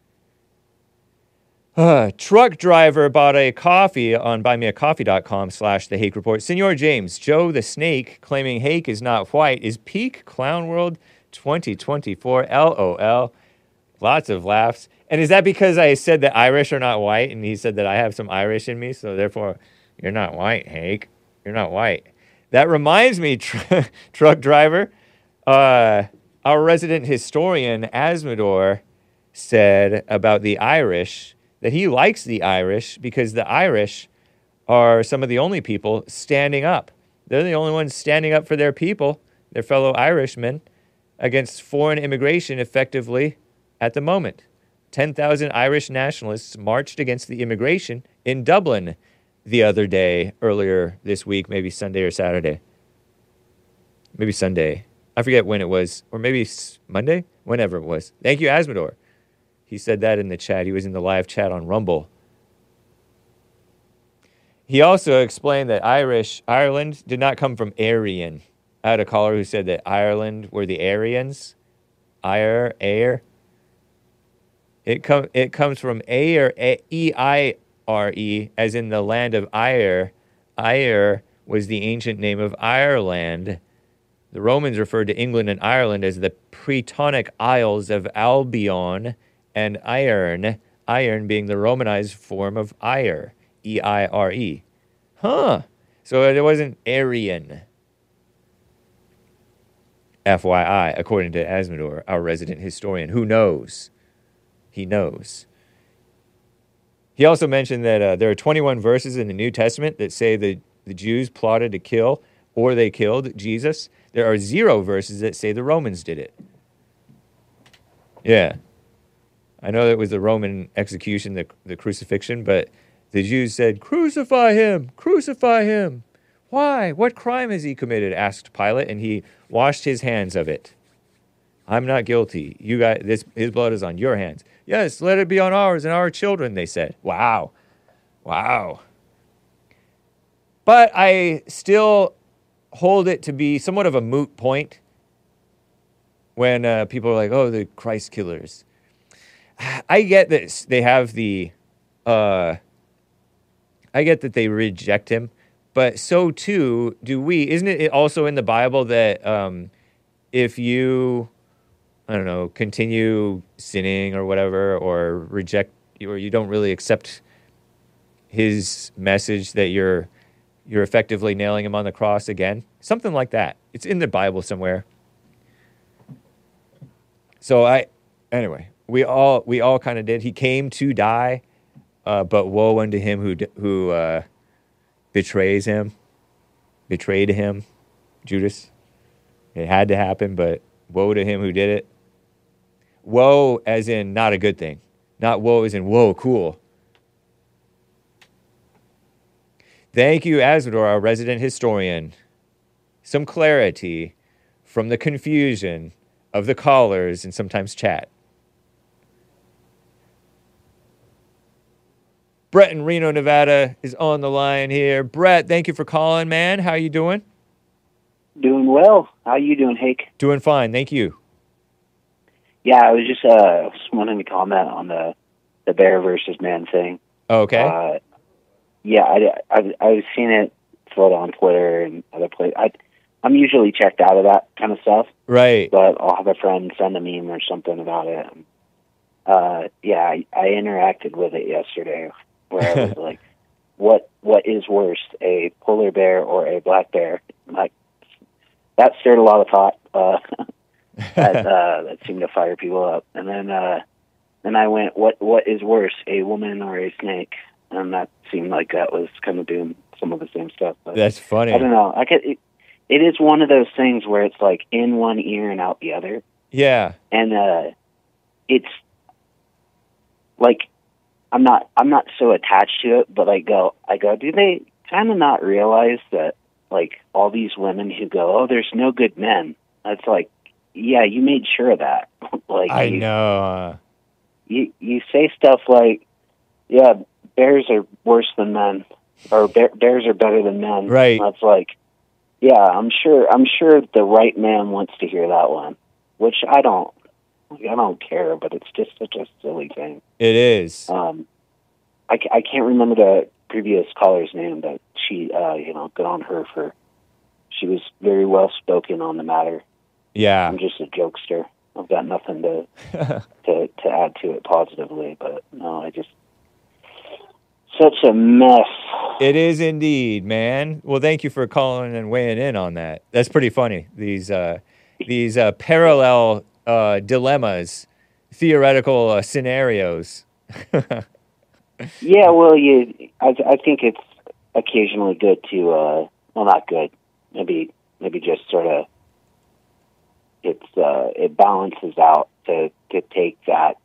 Truck driver bought a coffee on buymeacoffee.com/The Hake Report. Senor James, Joe the Snake claiming Hake is not white is peak Clown World 2024. LOL. Lots of laughs. And is that because I said that Irish are not white, and he said that I have some Irish in me, so therefore you're not white, Hake. You're not white. That reminds me, truck driver, our resident historian, Asmodor, said about the Irish that he likes the Irish because the Irish are some of the only people standing up. They're the only ones standing up for their people, their fellow Irishmen, against foreign immigration effectively at the moment. 10,000 Irish nationalists marched against the immigration in Dublin the other day, earlier this week, maybe Sunday or Saturday. Maybe Sunday. I forget when it was. Or maybe Monday? Whenever it was. Thank you, Asmodor. He said that in the chat. He was in the live chat on Rumble. He also explained that Ireland did not come from Aryan. I had a caller who said that Ireland were the Aryans. It comes from E-I-R-E, as in the land of Eire. Eire was the ancient name of Ireland. The Romans referred to England and Ireland as the Pretonic Isles of Albion and Iron. Iron being the Romanized form of Eire. E-I-R-E. Huh. So it wasn't Aryan. FYI, according to Asmodor, our resident historian. Who knows? He knows. He also mentioned that there are 21 verses in the New Testament that say the Jews plotted to kill or they killed Jesus. There are 0 verses that say the Romans did it. Yeah. I know it was the Roman execution, the crucifixion, but the Jews said, "Crucify him! Crucify him!" Why? What crime has he committed? Asked Pilate, and he washed his hands of it. I'm not guilty. You got this. His blood is on your hands. Yes, let it be on ours and our children, they said. Wow. Wow. But I still hold it to be somewhat of a moot point when people are like, oh, the Christ killers. I get that they have the... I get that they reject him, but so too do we. Isn't it also in the Bible that if you... I don't know, continue sinning or whatever, or reject, or you don't really accept his message, that you're effectively nailing him on the cross again? Something like that. It's in the Bible somewhere. So anyway, we all kind of did. He came to die, but woe unto him who betrayed him, Judas. It had to happen, but woe to him who did it. Woe as in not a good thing. Not woe as in, whoa, cool. Thank you, Asmodor, our resident historian. Some clarity from the confusion of the callers and sometimes chat. Brett in Reno, Nevada is on the line here. Brett, thank you for calling, man. How you doing? Doing well. How you doing, Hake? Doing fine, thank you. Yeah, I was just wanting to comment on the bear versus man thing. Okay. Yeah, I've seen it float on Twitter and other places. I'm usually checked out of that kind of stuff. Right. But I'll have a friend send a meme or something about it. Yeah, I interacted with it yesterday, where I was like, "What is worse, a polar bear or a black bear?" Like, that stirred a lot of thought. That seemed to fire people up. And then I went, "What is worse, a woman or a snake?" And that seemed like that was kind of doing some of the same stuff. But that's funny. I don't know. It is one of those things where it's like in one ear and out the other. Yeah. And it's like I'm not so attached to it, but I go, do they kind of not realize that, like, all these women who go, "Oh, there's no good men." It's like, yeah, you made sure of that. Like, I know. You say stuff like, "Yeah, bears are worse than men," or "Bears are better than men." Right. That's like, yeah, I'm sure the right man wants to hear that one, which I don't care, but it's just such a silly thing. It is. I can't remember the previous caller's name, but she, good on her she was very well spoken on the matter. Yeah. I'm just a jokester. I've got nothing to add to it positively, but no, such a mess. It is indeed, man. Well, thank you for calling and weighing in on that. That's pretty funny. These parallel dilemmas, theoretical scenarios. Yeah, well, I think it's occasionally good to, well, not good. Maybe just sort of, it balances out to take that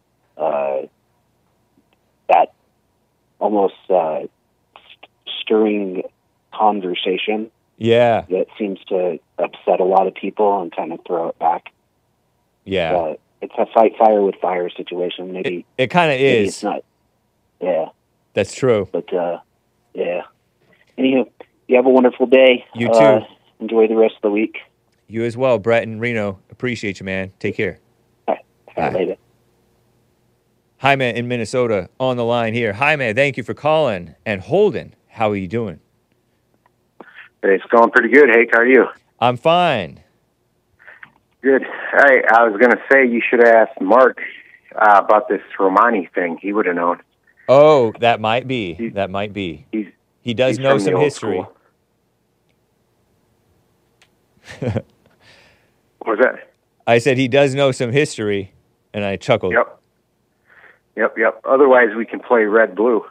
almost stirring conversation. Yeah. That seems to upset a lot of people and kind of throw it back. Yeah. It's a fight fire with fire situation. Maybe it kind of is. It's not. Yeah. That's true. But yeah. Anywho, you have a wonderful day. You too. Enjoy the rest of the week. You as well, Brett in Reno. Appreciate you, man. Take care. All right. Bye. Later. Jaime in Minnesota on the line here. Jaime, thank you for calling. And Holden, how are you doing? Hey, it's going pretty good. Hey, how are you? I'm fine. Good. Hey, I was going to say you should ask Mark about this Romani thing. He would have known. Oh, that might be. He does know some history. What was that? I said he does know some history, and I chuckled. Yep. Otherwise, we can play red-blue.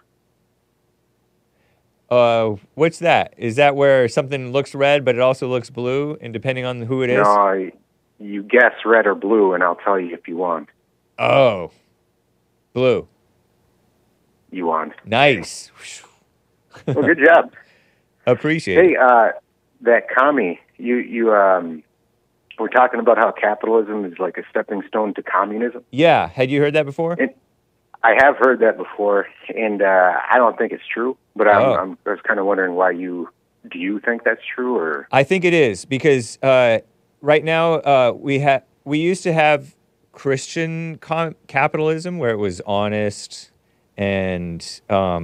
What's that? Is that where something looks red, but it also looks blue, and depending on who it is? No, you guess red or blue, and I'll tell you if you won. Oh, blue. You won. Nice. Well, good job. Appreciate it. Hey, that commie, you we're talking about how capitalism is like a stepping stone to communism. Yeah, had you heard that before? I have heard that before, and I don't think it's true. But I was kind of wondering why do you think that's true, or? I think it is because right now we used to have Christian capitalism where it was honest and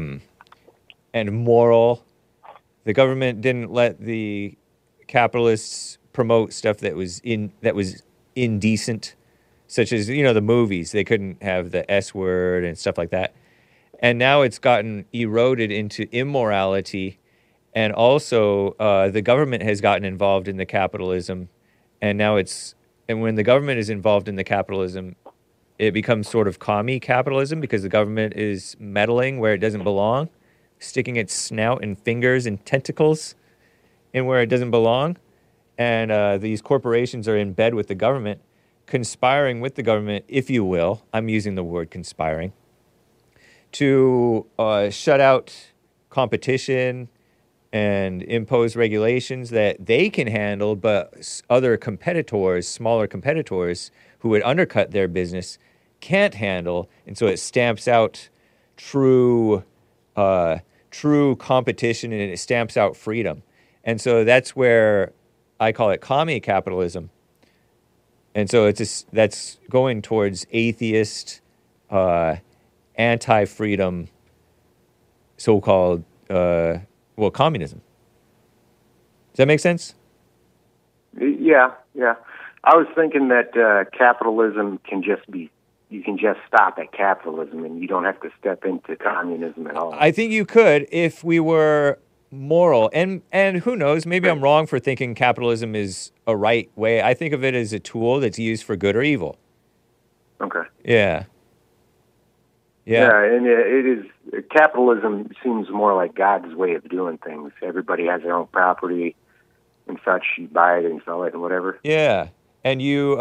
moral. The government didn't let the capitalists promote stuff that was indecent, such as, the movies. They couldn't have the S word and stuff like that. And now it's gotten eroded into immorality, and also the government has gotten involved in the capitalism, and when the government is involved in the capitalism, it becomes sort of commie capitalism because the government is meddling where it doesn't belong, sticking its snout and fingers and tentacles in where it doesn't belong. And these corporations are in bed with the government, conspiring with the government, if you will. I'm using the word conspiring, to shut out competition and impose regulations that they can handle, but other competitors, smaller competitors, who would undercut their business can't handle. And so it stamps out true true competition, and it stamps out freedom. And so that's where I call it commie capitalism. And so that's going towards atheist, anti-freedom, so-called, communism. Does that make sense? Yeah. I was thinking that capitalism you can just stop at capitalism and you don't have to step into communism at all. I think you could if we were moral. And who knows, maybe I'm wrong for thinking capitalism is a right way. I think of it as a tool that's used for good or evil. Okay. Yeah. Yeah, and it is. Capitalism seems more like God's way of doing things. Everybody has their own property and such. You buy it and sell it and whatever. Yeah, and you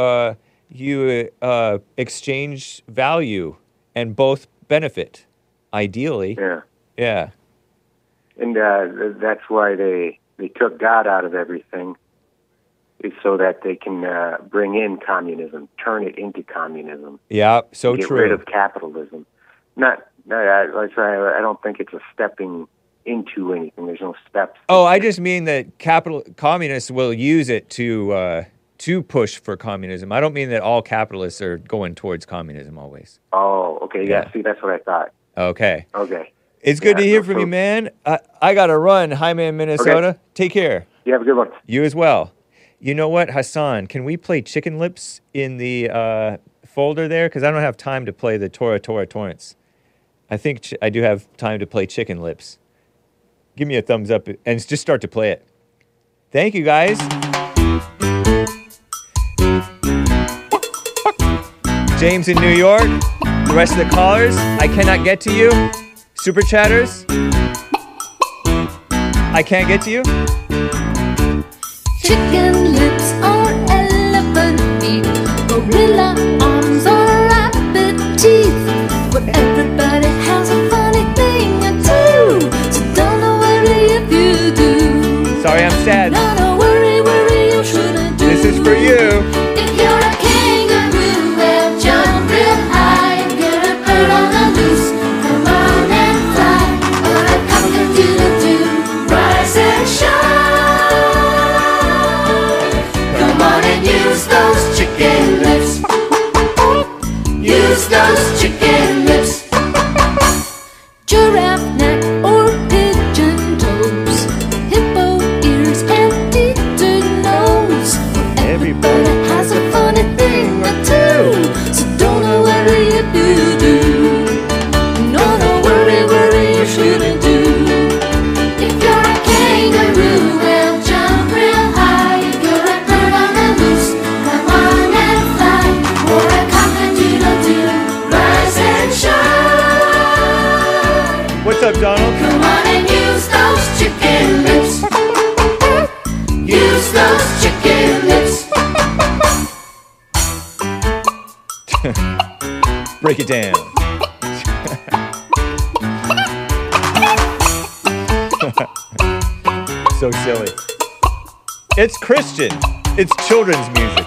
exchange value and both benefit, ideally. Yeah. Yeah. And that's why they took God out of everything, is so that they can bring in communism, turn it into communism. Yeah, so get true. Get rid of capitalism. I don't think it's a stepping into anything. There's no steps. Oh, I just mean that communists will use it to push for communism. I don't mean that all capitalists are going towards communism always. Oh, okay. Yeah. See, that's what I thought. Okay. Okay. It's good to hear from you, man. I got to run. Hi, man, Minnesota. Okay. Take care. You have a good one. You as well. You know what, Hassan? Can we play Chicken Lips in the folder there? Because I don't have time to play the Tora Torrents. I think I do have time to play Chicken Lips. Give me a thumbs up and just start to play it. Thank you, guys. James in New York. The rest of the callers, I cannot get to you. Super chatters, I can't get to you. Chicken lips or elephant feet, gorilla arms or rabbit teeth. But everybody has a funny thing or two, so don't worry if you do. Sorry, I'm sad. No, worry, you shouldn't do. This is for you. If you're a kangaroo, well, jump real high. If you're a bird on the loose, come on and fly. Or a cock-a-doodle-doo, rise and shine. Come on and use those chicken lips. Use those chicken lips. Giraffe neck or pigeon toes, hippo ears and teeter nose. Everybody has a funny thing or two, so don't worry if you do. No, worry, you shouldn't do. If you're a kangaroo, well, jump real high. If you're a bird on the loose, come on and fly. Or a cock-a-doodle-doo, rise and shine. What's up, Donald? Come on and use those chicken lips. Use those chicken lips. Break it down. So silly. It's Christian. It's children's music.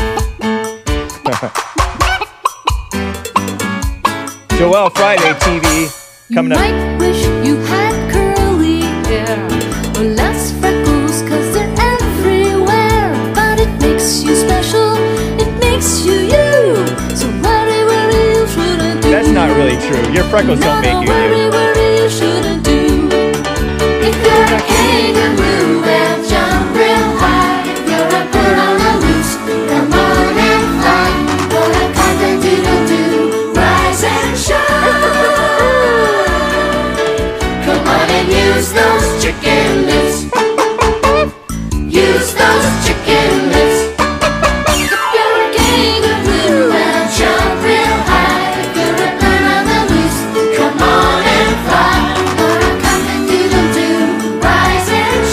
Joel Friday TV coming You up. might wish you had curly hair or less freckles, 'cause they're everywhere. But it makes you special, it makes you you. So worry, you shouldn't do. That's not really true. Your freckles don't make you you. Worry, you shouldn't do. If you're a kangaroo, well, jump real high. If you're a bird on the loose, come on and fly. Or a cock-a-doodle-doo, rise and shine. Come on and use those chicken lips. Use those chicken lips. If you're a kangaroo, well, jump real high. If you're a bird on the loose, come on and fly. Or a cock-a-doodle-doo, rise and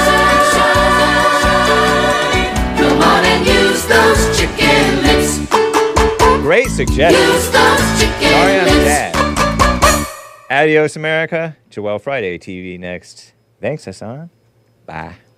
shine. Come on and use those chicken lips. Great suggestion. Use those chicken Sorry, I'm lips. sad. Adios, America. Joel Friday TV next. Thanks, Hassan. Bye.